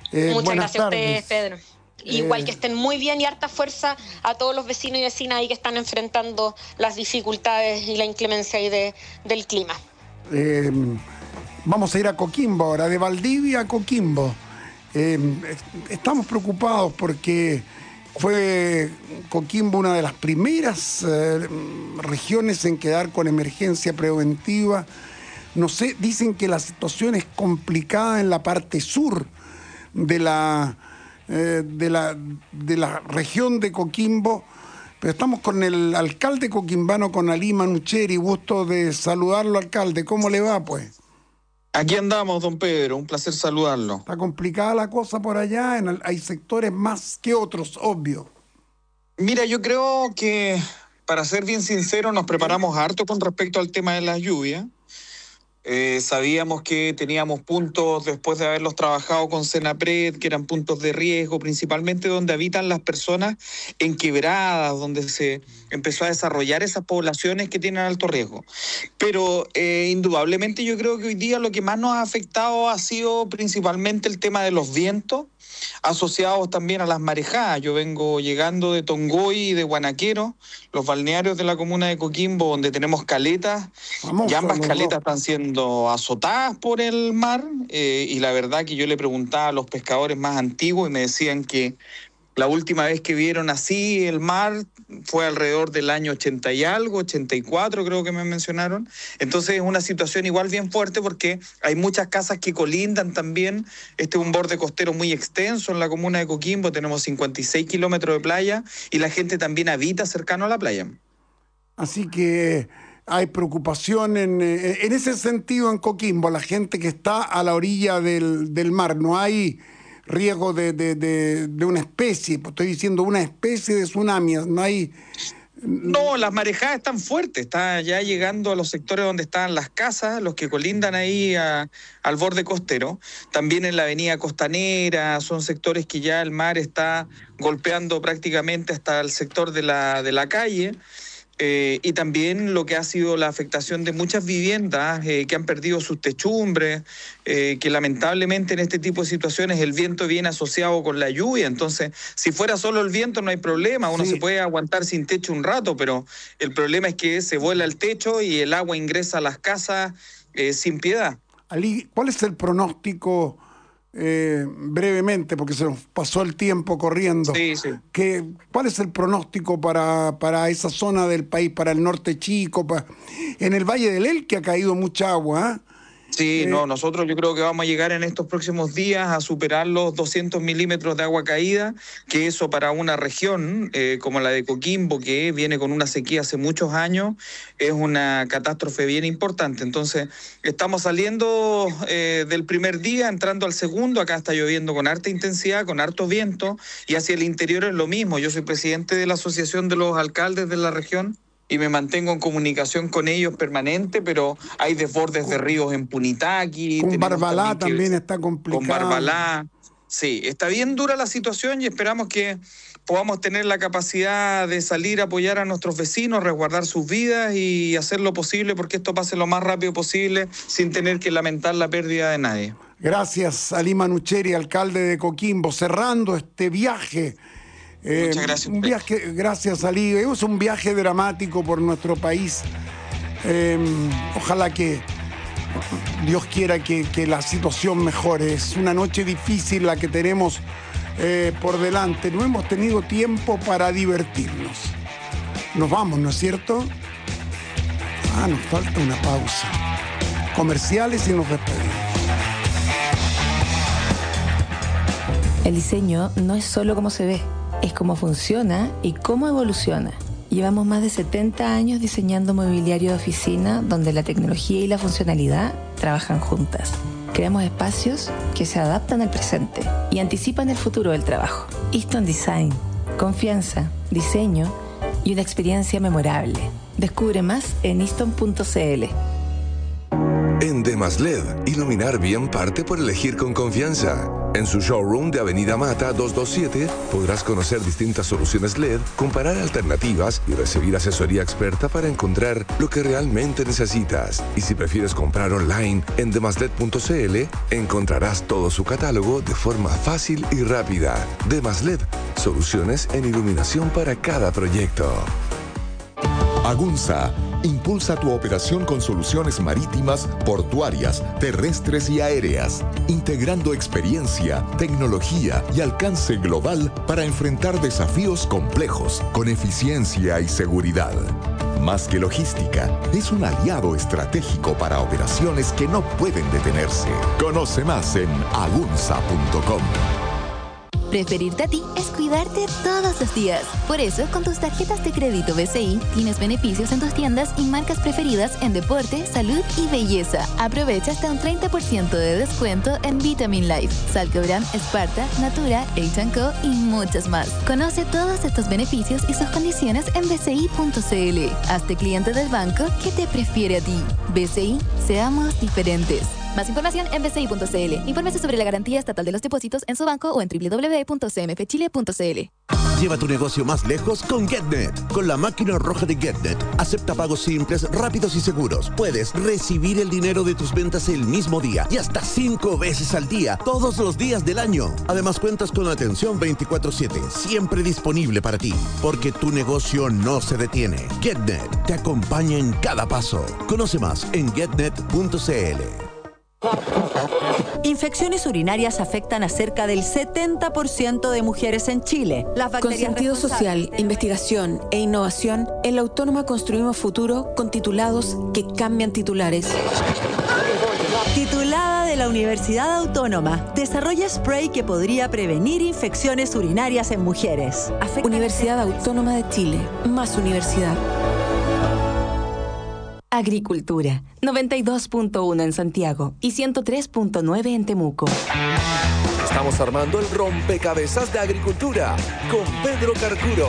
Muchas gracias a tardes. ustedes, Pedro. Igual que estén muy bien y harta fuerza a todos los vecinos y vecinas ahí que están enfrentando las dificultades y la inclemencia ahí del clima. Vamos a ir a Coquimbo ahora, de Valdivia a Coquimbo. Estamos preocupados porque fue Coquimbo una de las primeras regiones en quedar con emergencia preventiva. No sé, dicen que la situación es complicada en la parte sur de la región de Coquimbo, pero estamos con el alcalde coquimbano, con Ali Manucheri. Gusto de saludarlo, alcalde. ¿Cómo le va, pues? Aquí andamos, don Pedro, un placer saludarlo. Está complicada la cosa por allá, hay sectores más que otros, obvio. Mira, yo creo que, para ser bien sincero, nos preparamos harto con respecto al tema de las lluvias. Sabíamos que teníamos puntos, después de haberlos trabajado con Senapred, que eran puntos de riesgo, principalmente donde habitan las personas en quebradas, donde se empezó a desarrollar esas poblaciones que tienen alto riesgo. Pero indudablemente yo creo que hoy día lo que más nos ha afectado ha sido principalmente el tema de los vientos, asociados también a las marejadas. Yo vengo llegando de Tongoy y de Guanaquero, los balnearios de la comuna de Coquimbo, donde tenemos caletas, y ambas caletas están siendo azotadas por el mar, y la verdad que yo le preguntaba a los pescadores más antiguos y me decían que la última vez que vieron así el mar fue alrededor del año 80 y algo, 84 creo que me mencionaron. Entonces es una situación igual bien fuerte porque hay muchas casas que colindan también. Este es un borde costero muy extenso en la comuna de Coquimbo, tenemos 56 kilómetros de playa y la gente también habita cercano a la playa. Así que hay preocupación en ese sentido en Coquimbo, la gente que está a la orilla del mar. No hay riesgo de una especie, estoy diciendo una especie de tsunami, no hay... No, las marejadas están fuertes, está ya llegando a los sectores donde están las casas, los que colindan ahí al borde costero, también en la avenida Costanera, son sectores que ya el mar está golpeando prácticamente hasta el sector de la calle. Y también lo que ha sido la afectación de muchas viviendas que han perdido sus techumbres, que lamentablemente en este tipo de situaciones el viento viene asociado con la lluvia. Entonces, si fuera solo el viento no hay problema, uno se puede aguantar sin techo un rato, pero el problema es que se vuela el techo y el agua ingresa a las casas sin piedad. Ali, ¿cuál es el pronóstico? Brevemente, porque se nos pasó el tiempo corriendo. Sí. ¿Cuál es el pronóstico para esa zona del país, para el norte chico? En el Valle del Elqui ha caído mucha agua, ¿eh? Sí, nosotros yo creo que vamos a llegar en estos próximos días a superar los 200 milímetros de agua caída, que eso para una región como la de Coquimbo, que viene con una sequía hace muchos años, es una catástrofe bien importante. Entonces, estamos saliendo del primer día, entrando al segundo, acá está lloviendo con harta intensidad, con harto viento, y hacia el interior es lo mismo. Yo soy presidente de la Asociación de los Alcaldes de la región, y me mantengo en comunicación con ellos permanente, pero hay desbordes de ríos en Punitaqui. Con Barbalá también está complicado. Con Barbalá, sí, está bien dura la situación y esperamos que podamos tener la capacidad de salir a apoyar a nuestros vecinos, resguardar sus vidas y hacer lo posible porque esto pase lo más rápido posible sin tener que lamentar la pérdida de nadie. Gracias, Ali Manucheri, alcalde de Coquimbo, cerrando este viaje. Muchas gracias. Gracias, Ali. Es un viaje dramático por nuestro país. Ojalá que Dios quiera que la situación mejore. Es una noche difícil la que tenemos por delante. No hemos tenido tiempo para divertirnos. Nos vamos, ¿no es cierto? Nos falta una pausa. Comerciales y nos despedimos. El diseño no es solo cómo se ve, es cómo funciona y cómo evoluciona. Llevamos más de 70 años diseñando mobiliario de oficina donde la tecnología y la funcionalidad trabajan juntas. Creamos espacios que se adaptan al presente y anticipan el futuro del trabajo. Easton Design, confianza, diseño y una experiencia memorable. Descubre más en easton.cl. En Demas LED, iluminar bien parte por elegir con confianza. En su showroom de Avenida Mata 227 podrás conocer distintas soluciones LED, comparar alternativas y recibir asesoría experta para encontrar lo que realmente necesitas. Y si prefieres comprar online en demasled.cl, encontrarás todo su catálogo de forma fácil y rápida. Demasled, soluciones en iluminación para cada proyecto. Agunza impulsa tu operación con soluciones marítimas, portuarias, terrestres y aéreas, integrando experiencia, tecnología y alcance global para enfrentar desafíos complejos con eficiencia y seguridad. Más que logística, es un aliado estratégico para operaciones que no pueden detenerse. Conoce más en agunza.com. Preferirte a ti es cuidarte todos los días. Por eso, con tus tarjetas de crédito BCI, tienes beneficios en tus tiendas y marcas preferidas en deporte, salud y belleza. Aprovecha hasta un 30% de descuento en Vitamin Life, Salcobran, Sparta, Natura, H&Co y muchas más. Conoce todos estos beneficios y sus condiciones en bci.cl. Hazte cliente del banco que te prefiere a ti. BCI, seamos diferentes. Más información en bci.cl. Infórmese sobre la garantía estatal de los depósitos en su banco o en www.cmfchile.cl. Lleva tu negocio más lejos con GetNet. Con la máquina roja de GetNet, acepta pagos simples, rápidos y seguros. Puedes recibir el dinero de tus ventas el mismo día y hasta 5 veces al día, todos los días del año. Además, cuentas con atención 24/7, siempre disponible para ti, porque tu negocio no se detiene. GetNet te acompaña en cada paso. Conoce más en getnet.cl. Infecciones urinarias afectan a cerca del 70% de mujeres en Chile. Con sentido social, investigación e innovación, en la Autónoma construimos futuro con titulados que cambian titulares. Titulada de la Universidad Autónoma, desarrolla spray que podría prevenir infecciones urinarias en mujeres. Universidad Autónoma de Chile, más universidad. Agricultura, 92.1 en Santiago y 103.9 en Temuco. Estamos armando el rompecabezas de agricultura con Pedro Carcuro.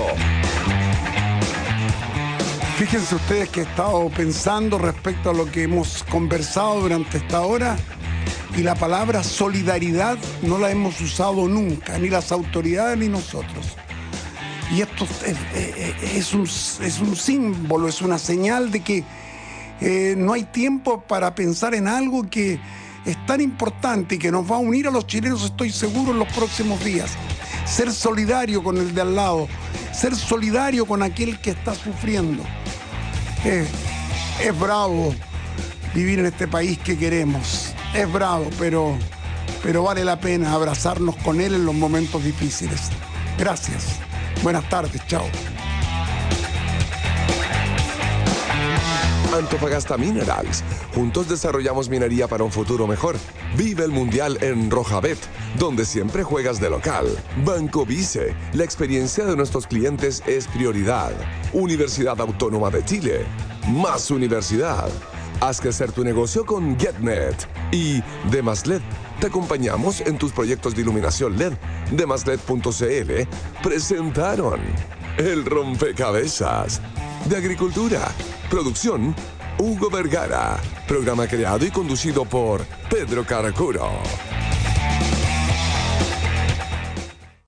Fíjense ustedes que he estado pensando respecto a lo que hemos conversado durante esta hora y la palabra solidaridad no la hemos usado nunca, ni las autoridades ni nosotros. Y esto es un símbolo, es una señal de que no hay tiempo para pensar en algo que es tan importante y que nos va a unir a los chilenos, estoy seguro, en los próximos días. Ser solidario con el de al lado, ser solidario con aquel que está sufriendo. Es bravo vivir en este país que queremos. Es bravo, pero vale la pena abrazarnos con él en los momentos difíciles. Gracias. Buenas tardes. Chao. Antofagasta Minerals. Juntos desarrollamos minería para un futuro mejor. Vive el Mundial en Rojabet, donde siempre juegas de local. Banco Vice. La experiencia de nuestros clientes es prioridad. Universidad Autónoma de Chile. Más universidad. Haz crecer tu negocio con GetNet. Y Demasled. Te acompañamos en tus proyectos de iluminación LED. Demasled.cl presentaron el rompecabezas de agricultura. Producción, Hugo Vergara. Programa creado y conducido por Pedro Caracuro.